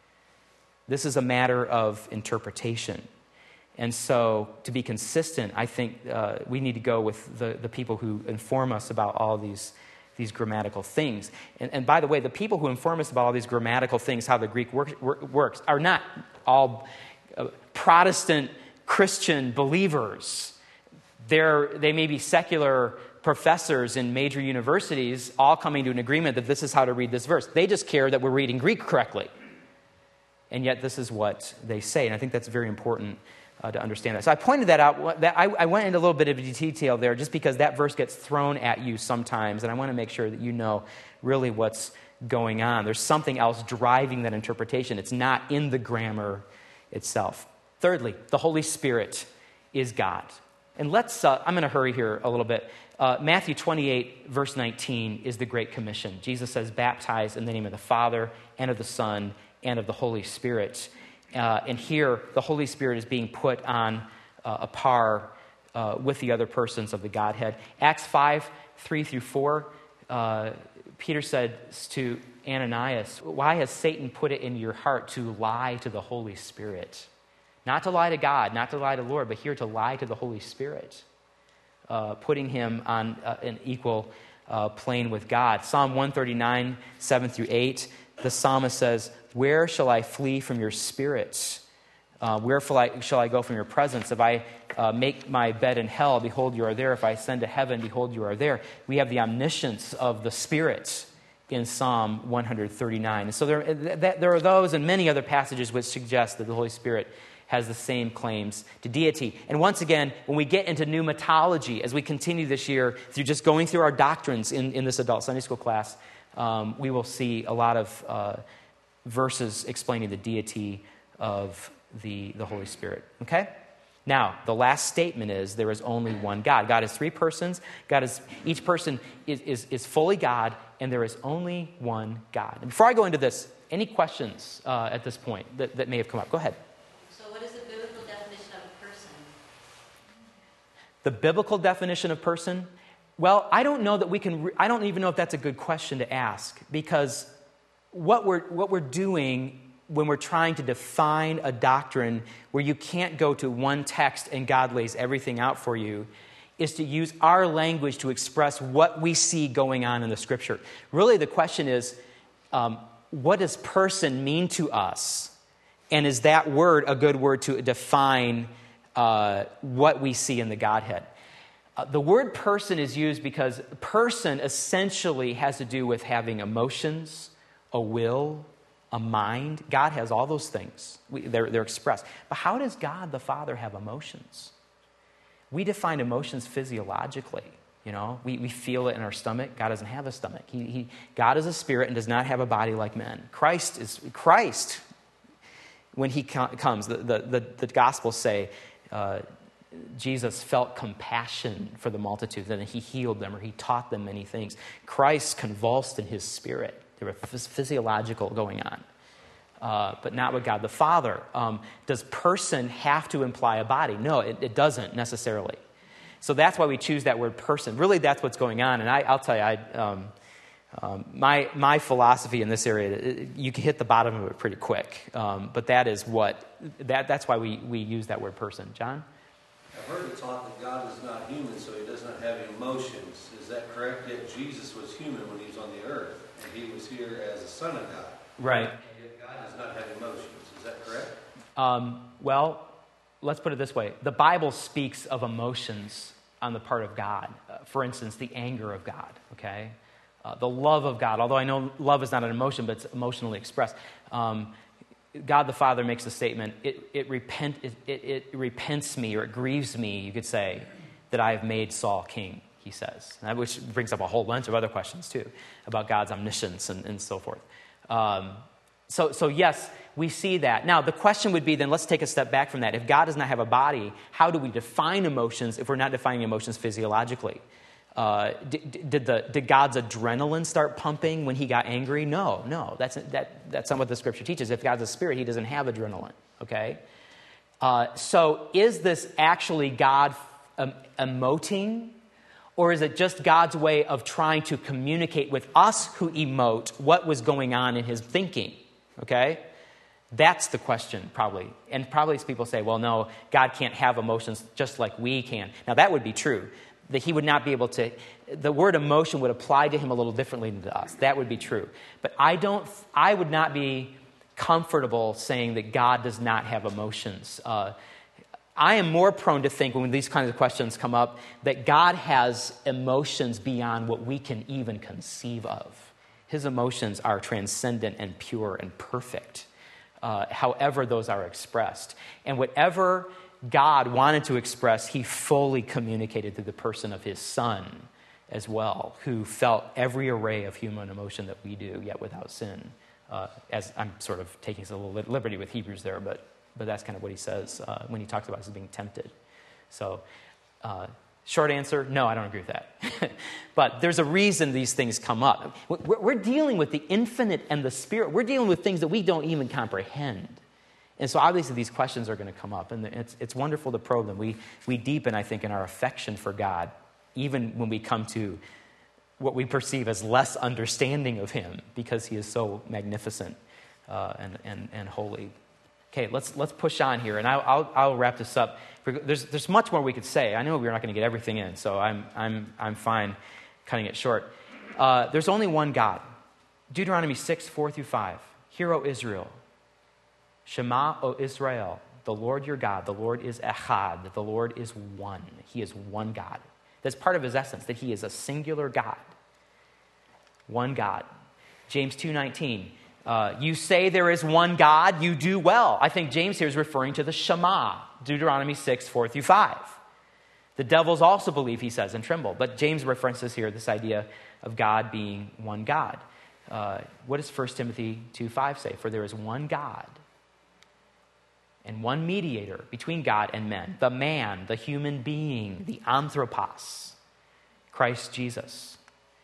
A: This is a matter of interpretation. And so, to be consistent, I think uh, we need to go with the, the people who inform us about all these, these grammatical things. And, and by the way, the people who inform us about all these grammatical things, how the Greek work, work, works, are not all uh, Protestant Christian believers. They're, they may be secular professors in major universities all coming to an agreement that this is how to read this verse. They just care that we're reading Greek correctly. And yet this is what they say. And I think that's very important uh, to understand that. So I pointed that out. That I, I went into a little bit of detail there just because that verse gets thrown at you sometimes. And I want to make sure that you know really what's going on. There's something else driving that interpretation. It's not in the grammar itself. Thirdly, the Holy Spirit is God. And let's, uh, I'm going to hurry here a little bit. Uh, Matthew twenty-eight, verse nineteen is the Great Commission. Jesus says, baptize in the name of the Father and of the Son and of the Holy Spirit. Uh, and here, the Holy Spirit is being put on uh, a par uh, with the other persons of the Godhead. Acts five, three through four, uh, Peter said to Ananias, why has Satan put it in your heart to lie to the Holy Spirit? Not to lie to God, not to lie to the Lord, but here to lie to the Holy Spirit, uh, putting him on uh, an equal uh, plane with God. Psalm one thirty-nine, seven through eight, the psalmist says, where shall I flee from your spirit? Uh, where shall I, shall I go from your presence? If I uh, make my bed in hell, behold, you are there. If I ascend to heaven, behold, you are there. We have the omniscience of the Spirit in Psalm one thirty-nine. And so there, there are those and many other passages which suggest that the Holy Spirit has the same claims to deity. And once again, when we get into pneumatology, as we continue this year through just going through our doctrines in, in this adult Sunday school class, um, we will see a lot of uh, verses explaining the deity of the, the Holy Spirit. Okay? Now, the last statement is there is only one God. God is three persons. God is, each person is, is, is fully God, and there is only one God. And before I go into this, any questions uh, at this point that, that may have come up? Go ahead.
G: So what is the biblical definition of a person?
A: The biblical definition of person? Well, I don't know that we can, re- I don't even know if that's a good question to ask, because what we're, what we're doing when we're trying to define a doctrine where you can't go to one text and God lays everything out for you is to use our language to express what we see going on in the Scripture. Really, the question is, um, what does person mean to us? And is that word a good word to define uh, what we see in the Godhead? Uh, the word person is used because person essentially has to do with having emotions, a will, a mind. God has all those things. We, they're, they're expressed. But how does God the Father have emotions? We define emotions physiologically. You know, we, we feel it in our stomach. God doesn't have a stomach. He, he, God is a spirit and does not have a body like men. Christ is Christ. When he co- comes, the, the, the, the Gospels say uh, Jesus felt compassion for the multitudes, and he healed them or he taught them many things. Christ convulsed in his spirit. There was physiological going on, uh, but not with God the Father. Um, does person have to imply a body? No, it, it doesn't necessarily. So that's why we choose that word person. Really, that's what's going on. And I, I'll tell you, I, um, um, my my philosophy in this area, it, you can hit the bottom of it pretty quick. Um, but that is what, that that's why we, we use that word person. John?
H: I've heard it taught that God is not human, so he does not have emotions. Is that correct? Yet Jesus was human when he was on the earth, and he was here as a son of God.
A: Right.
H: And yet God does not have emotions. Is that correct?
A: Um, well, let's put it this way. The Bible speaks of emotions on the part of God. Uh, for instance, the anger of God, okay? Uh, the love of God, although I know love is not an emotion, but it's emotionally expressed. Um, God the Father makes a statement, it, it, repent, it, it, it repents me, or it grieves me, you could say, that I have made Saul king, he says. And that, which brings up a whole bunch of other questions, too, about God's omniscience and, and so forth. Um, so, so, yes, we see that. Now, the question would be then, let's take a step back from that. If God does not have a body, how do we define emotions if we're not defining emotions physiologically? Uh, did, did, the, did God's adrenaline start pumping when he got angry? No, no. That's, that, that's not what the Scripture teaches. If God's a spirit, he doesn't have adrenaline, okay? Uh, so is this actually God um, emoting? Or is it just God's way of trying to communicate with us who emote what was going on in his thinking, okay? That's the question, probably. And probably people say, well, no, God can't have emotions just like we can. Now, that would be true. That he would not be able to, the word emotion would apply to him a little differently than to us. That would be true. But I don't, I would not be comfortable saying that God does not have emotions. Uh, I am more prone to think when these kinds of questions come up that God has emotions beyond what we can even conceive of. His emotions are transcendent and pure and perfect, uh, however those are expressed. And whatever God wanted to express, he fully communicated through the person of his Son as well, who felt every array of human emotion that we do, yet without sin. Uh, as I'm sort of taking a little liberty with Hebrews there, but but that's kind of what he says uh, when he talks about us being tempted. So, uh, short answer, no, I don't agree with that. But there's a reason these things come up. We're, we're dealing with the infinite and the spirit. We're dealing with things that we don't even comprehend. And so obviously these questions are going to come up, and it's it's wonderful to probe them. We we deepen, I think, in our affection for God, even when we come to what we perceive as less understanding of him, because he is so magnificent uh, and, and and holy. Okay, let's let's push on here, and I'll I'll, I'll wrap this up. There's there's much more we could say. I know we're not going to get everything in, so I'm I'm I'm fine cutting it short. Uh, there's only one God. Deuteronomy six, four through five. Hear, O Israel. Shema, O Israel, the Lord your God, the Lord is echad, the Lord is one. He is one God. That's part of his essence, that he is a singular God. One God. James two nineteen, uh, you say there is one God, you do well. I think James here is referring to the Shema, Deuteronomy six, four through five. The devils also believe, he says, and tremble. But James references here this idea of God being one God. Uh, what does First Timothy two five say? For there is one God, and one mediator between God and men, the man, the human being, the anthropos, Christ Jesus.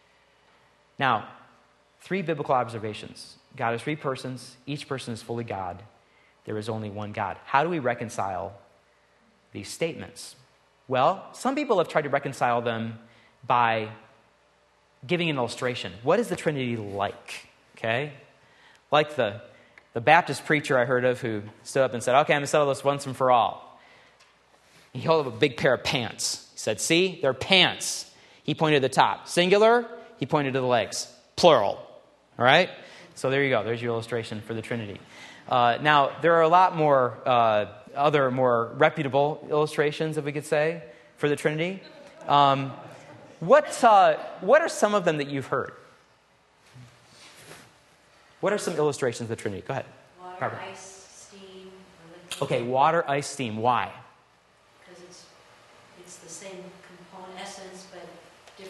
A: Now, three biblical observations. God is three persons. Each person is fully God. There is only one God. How do we reconcile these statements? Well, some people have tried to reconcile them by giving an illustration. What is the Trinity like? Okay? Like the The Baptist preacher I heard of who stood up and said, okay, I'm going to settle this once and for all. He held up a big pair of pants. He said, see, they're pants. He pointed to the top. Singular, he pointed to the legs. Plural. All right? So there you go. There's your illustration for the Trinity. Uh, now, there are a lot more uh, other more reputable illustrations, if we could say, for the Trinity. Um, what, uh, what are some of them that you've heard? What are some illustrations of the Trinity? Go ahead.
G: Water,
A: Barbara.
G: ice, steam, or liquid.
A: Okay, water, ice, steam. Why?
G: Because it's it's the same component essence, but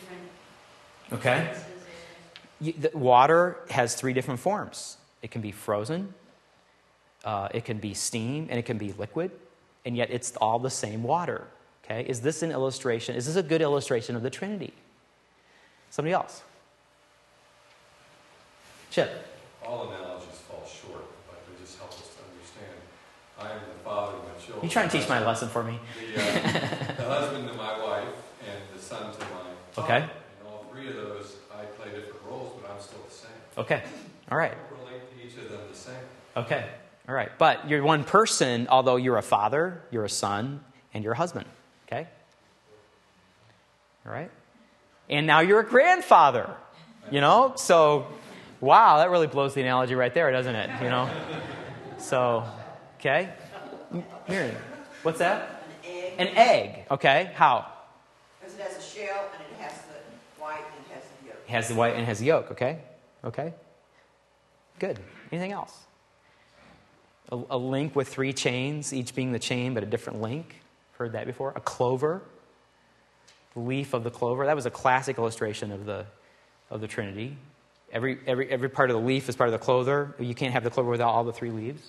A: Okay? You, the water has three different forms. It can be frozen, uh, it can be steam, and it can be liquid, and yet it's all the same water. Okay? Is this an illustration? Is this a good illustration of the Trinity? Somebody else? Chip.
E: All analogies fall short, but they just help us to understand. I am the father of my children.
A: You try and teach my lesson for me.
E: The, uh, the husband to my wife and the son to my father.
A: Okay.
E: And all three of those, I play different roles, but I'm still the same.
A: Okay. All right.
E: I relate to each of them the same.
A: Okay. All right. But you're one person, although you're a father, you're a son, and you're a husband. Okay? All right? And now you're a grandfather. You know? So, wow, that really blows the analogy right there, doesn't it? You know? So, okay? Miriam, what's that?
I: An egg.
A: An egg. Okay. How?
I: Because it has a shell and it has the white and it has the yolk.
A: It has the white and has the yolk. Okay. Okay. Good. Anything else? A, a link with three chains, each being the chain, but a different link. Heard that before? A clover. The leaf of the clover. That was a classic illustration of the of the Trinity. Every every every part of the leaf is part of the clover. You can't have the clover without all the three leaves.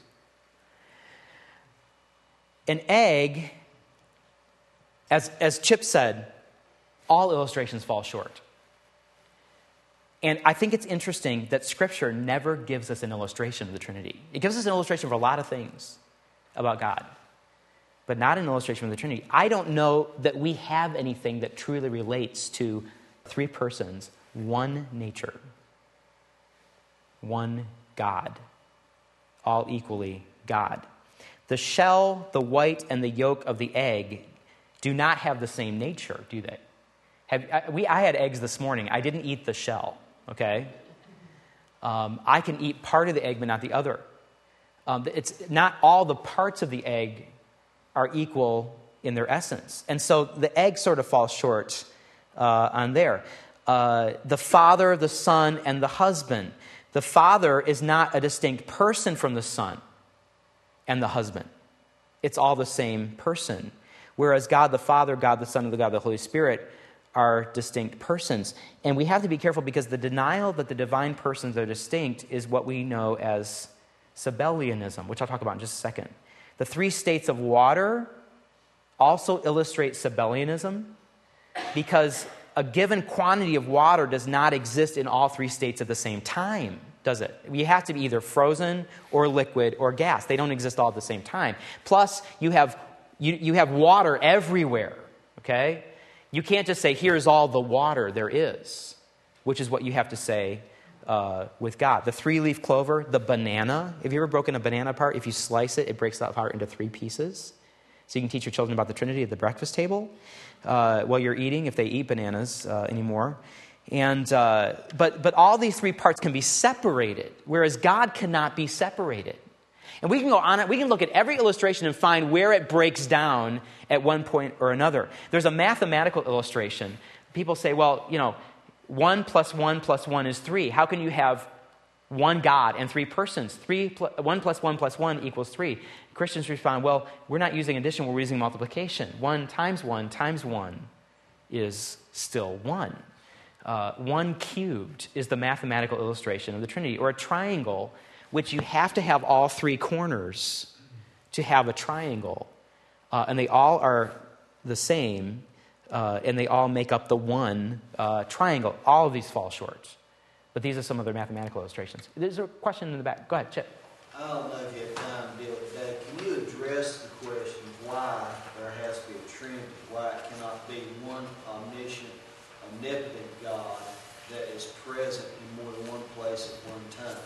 A: An egg, as as Chip said, all illustrations fall short. And I think it's interesting that Scripture never gives us an illustration of the Trinity. It gives us an illustration of a lot of things about God, but not an illustration of the Trinity. I don't know that we have anything that truly relates to three persons, one nature, one God, all equally God. The shell, the white, and the yolk of the egg do not have the same nature, do they? Have, I, we, I had eggs this morning. I didn't eat the shell, okay? Um, I can eat part of the egg, but not the other. Um, it's not all the parts of the egg are equal in their essence. And so the egg sort of falls short uh, on there. Uh, the Father, the Son, and the husband. The Father is not a distinct person from the Son and the husband. It's all the same person. Whereas God the Father, God the Son, and the God the Holy Spirit are distinct persons. And we have to be careful because the denial that the divine persons are distinct is what we know as Sabellianism, which I'll talk about in just a second. The three states of water also illustrate Sabellianism because a given quantity of water does not exist in all three states at the same time, does it? You have to be either frozen or liquid or gas. They don't exist all at the same time. Plus, you have you, you have water everywhere, okay? You can't just say, here's all the water there is, which is what you have to say uh, with God. The three-leaf clover, the banana. Have you ever broken a banana apart? If you slice it, it breaks that apart into three pieces. So you can teach your children about the Trinity at the breakfast table uh, while you're eating, if they eat bananas uh, anymore. And uh, but but all these three parts can be separated, whereas God cannot be separated. And we can go on it. We can look at every illustration and find where it breaks down at one point or another. There's a mathematical illustration. People say, well, you know, one plus one plus one is three. How can you have one God and three persons? Three plus, one plus one plus one equals three. Christians respond, well, we're not using addition, we're using multiplication. One times one times one is still one. Uh, one cubed is the mathematical illustration of the Trinity. Or a triangle, which you have to have all three corners to have a triangle. Uh, and they all are the same, uh, and they all make up the one uh, triangle. All of these fall short. But these are some of their mathematical illustrations. There's a question in the back. Go ahead, Chip.
J: I don't know if you have time to deal with that. Can you address the question why there has to be a Trinity? Why it cannot be one omniscient, omnipotent God that is present in more than one place at one time?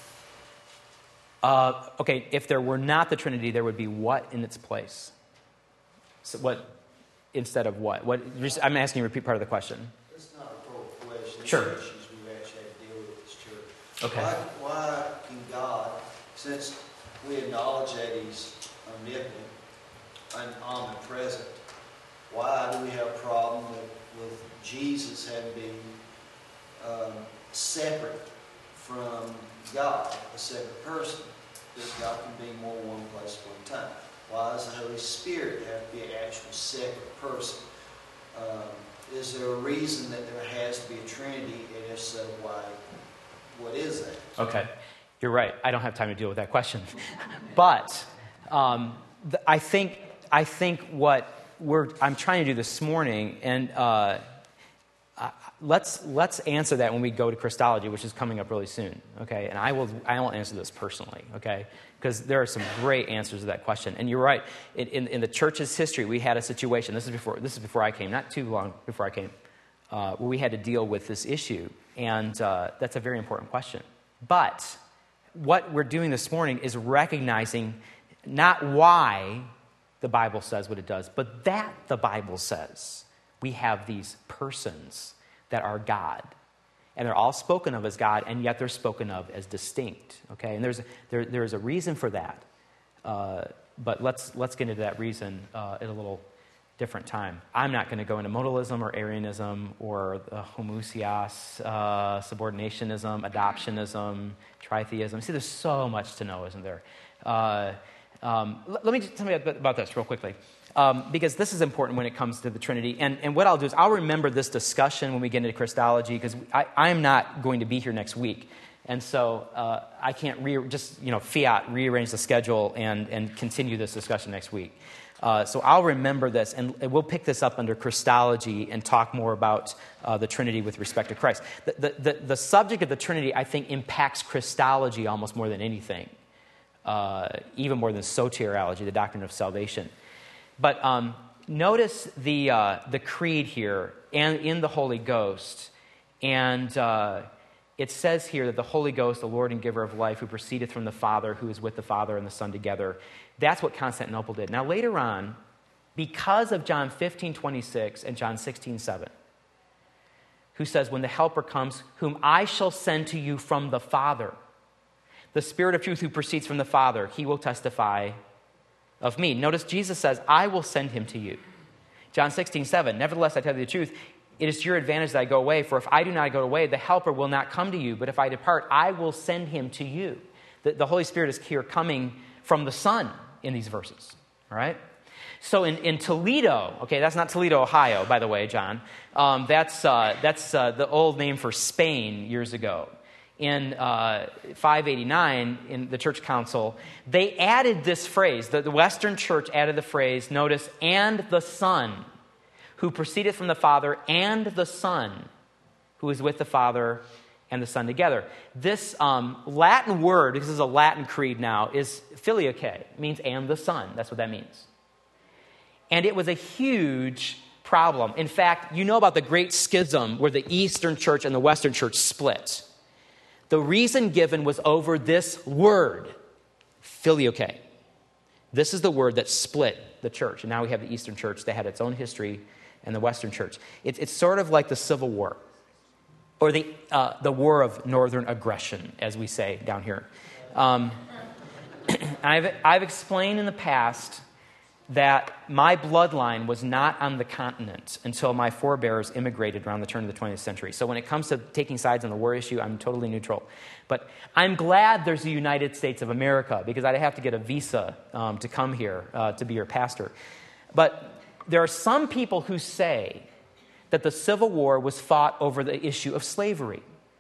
A: Uh, okay, if there were not the Trinity, there would be what in its place? So what instead of what? What? I'm asking you to repeat part of the question.
J: It's not a broad question. These
A: Sure.
J: are issues we've actually had to deal with at this church.
A: Okay.
J: Why, why can God, since we acknowledge that He's omnipotent and omnipresent, why do we have a problem with, with Jesus having to be um, separate from God, a separate person? That God can be more one place at one time. Why does the Holy Spirit have to be an actual separate person? Um, is there a reason that there has to be a Trinity, and if so, why? What is that?
A: Okay, you're right. I don't have time to deal with that question. But um, th- I think I think what we're I'm trying to do this morning, and uh, uh, let's let's answer that when we go to Christology, which is coming up really soon. Okay, and I will I will answer this personally. Okay, because there are some great answers to that question. And you're right. In, in, in the church's history, we had a situation. This is before this is before I came, not too long before I came, uh, where we had to deal with this issue. And uh, that's a very important question. But what we're doing this morning is recognizing not why the Bible says what it does, but that the Bible says we have these persons that are God. And they're all spoken of as God, and yet they're spoken of as distinct. Okay, and there's there there's a reason for that. Uh, but let's let's get into that reason uh, at a little different time. I'm not going to go into modalism or Arianism or uh, homoousios, uh, subordinationism, adoptionism, tritheism. See, there's so much to know, isn't there? Uh, um, l- let me just tell you about this real quickly, um, because this is important when it comes to the Trinity. And, and what I'll do is I'll remember this discussion when we get into Christology, because I'm not going to be here next week. And so uh, I can't re- just, you know, fiat, rearrange the schedule and, and continue this discussion next week. Uh, so I'll remember this, and we'll pick this up under Christology and talk more about uh, the Trinity with respect to Christ. The, the, the, the subject of the Trinity, I think, impacts Christology almost more than anything, uh, even more than soteriology, the doctrine of salvation. But um, notice the uh, the creed here, and in the Holy Ghost, and uh, it says here that the Holy Ghost, the Lord and giver of life, who proceedeth from the Father, who is with the Father and the Son together. That's what Constantinople did. Now, later on, because of John fifteen twenty-six and John sixteen seven, who says, when the Helper comes, whom I shall send to you from the Father, the Spirit of truth who proceeds from the Father, he will testify of me. Notice Jesus says, I will send him to you. John sixteen seven, nevertheless, I tell you the truth, it is to your advantage that I go away, for if I do not go away, the Helper will not come to you, but if I depart, I will send him to you. The, the Holy Spirit is here coming from the Son in these verses, all right? So in, in Toledo, okay, that's not Toledo, Ohio, by the way, John. Um, that's uh, that's uh, the old name for Spain years ago. In uh, five eighty-nine, in the church council, they added this phrase. The, the Western church added the phrase, notice, and the Son, who proceedeth from the Father, and the Son, who is with the Father and the Son together. This um, Latin word, this is a Latin creed now, is filioque. It means and the Son. That's what that means. And it was a huge problem. In fact, you know about the great schism where the Eastern church and the Western church split. The reason given was over this word, filioque. This is the word that split the church. And now we have the Eastern church that had its own history and the Western church. It's, it's sort of like the Civil War, or the uh, the war of northern aggression, as we say down here. Um, I've I've explained in the past that my bloodline was not on the continent until my forebears immigrated around the turn of the twentieth century. So when it comes to taking sides on the war issue, I'm totally neutral. But I'm glad there's a United States of America, because I'd have to get a visa um, to come here uh, to be your pastor. But there are some people who say that the Civil War was fought over the issue of slavery.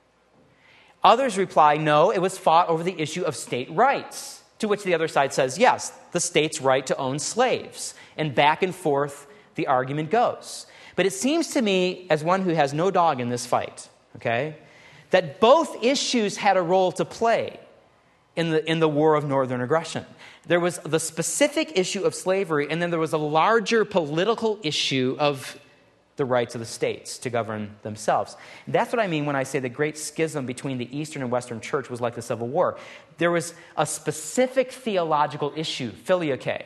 A: Others reply, no, it was fought over the issue of state rights, to which the other side says, yes, the state's right to own slaves. And back and forth the argument goes. But it seems to me, as one who has no dog in this fight, okay, that both issues had a role to play in the, in the war of northern aggression. There was the specific issue of slavery, and then there was a larger political issue of the rights of the states to govern themselves. That's what I mean when I say the great schism between the Eastern and Western church was like the Civil War. There was a specific theological issue, filioque.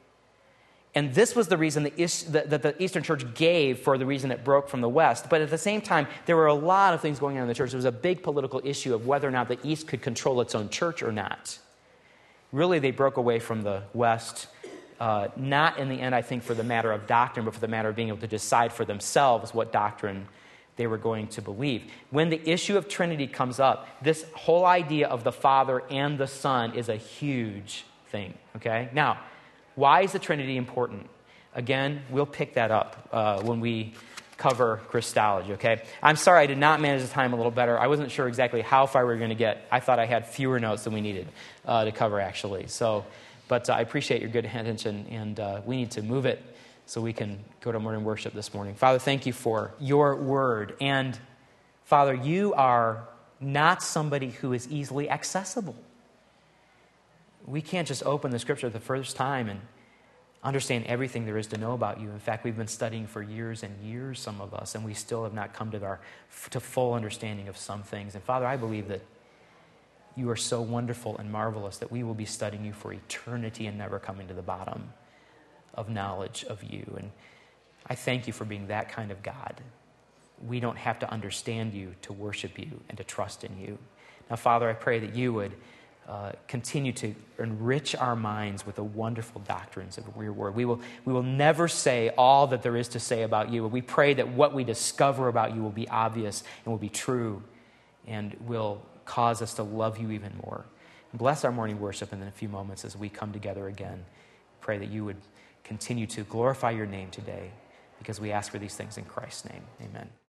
A: And this was the reason the is, that the Eastern church gave for the reason it broke from the West. But at the same time, there were a lot of things going on in the church. There was a big political issue of whether or not the East could control its own church or not. Really, they broke away from the West. Uh, not in the end, I think, for the matter of doctrine, but for the matter of being able to decide for themselves what doctrine they were going to believe. When the issue of Trinity comes up, this whole idea of the Father and the Son is a huge thing, okay? Now, why is the Trinity important? Again, we'll pick that up uh, when we cover Christology, okay? I'm sorry I did not manage the time a little better. I wasn't sure exactly how far we were going to get. I thought I had fewer notes than we needed uh, to cover, actually. So, but uh, I appreciate your good attention, and uh, we need to move it so we can go to morning worship this morning. Father, thank you for your word. And, Father, you are not somebody who is easily accessible. We can't just open the Scripture the first time and understand everything there is to know about you. In fact, we've been studying for years and years, some of us, and we still have not come to our to full understanding of some things. And Father, I believe that you are so wonderful and marvelous that we will be studying you for eternity and never coming to the bottom of knowledge of you. And I thank you for being that kind of God. We don't have to understand you to worship you and to trust in you. Now, Father, I pray that you would Uh, continue to enrich our minds with the wonderful doctrines of your word. We will, we will never say all that there is to say about you. We pray that what we discover about you will be obvious and will be true and will cause us to love you even more. Bless our morning worship in a few moments as we come together again. Pray that you would continue to glorify your name today, because we ask for these things in Christ's name. Amen.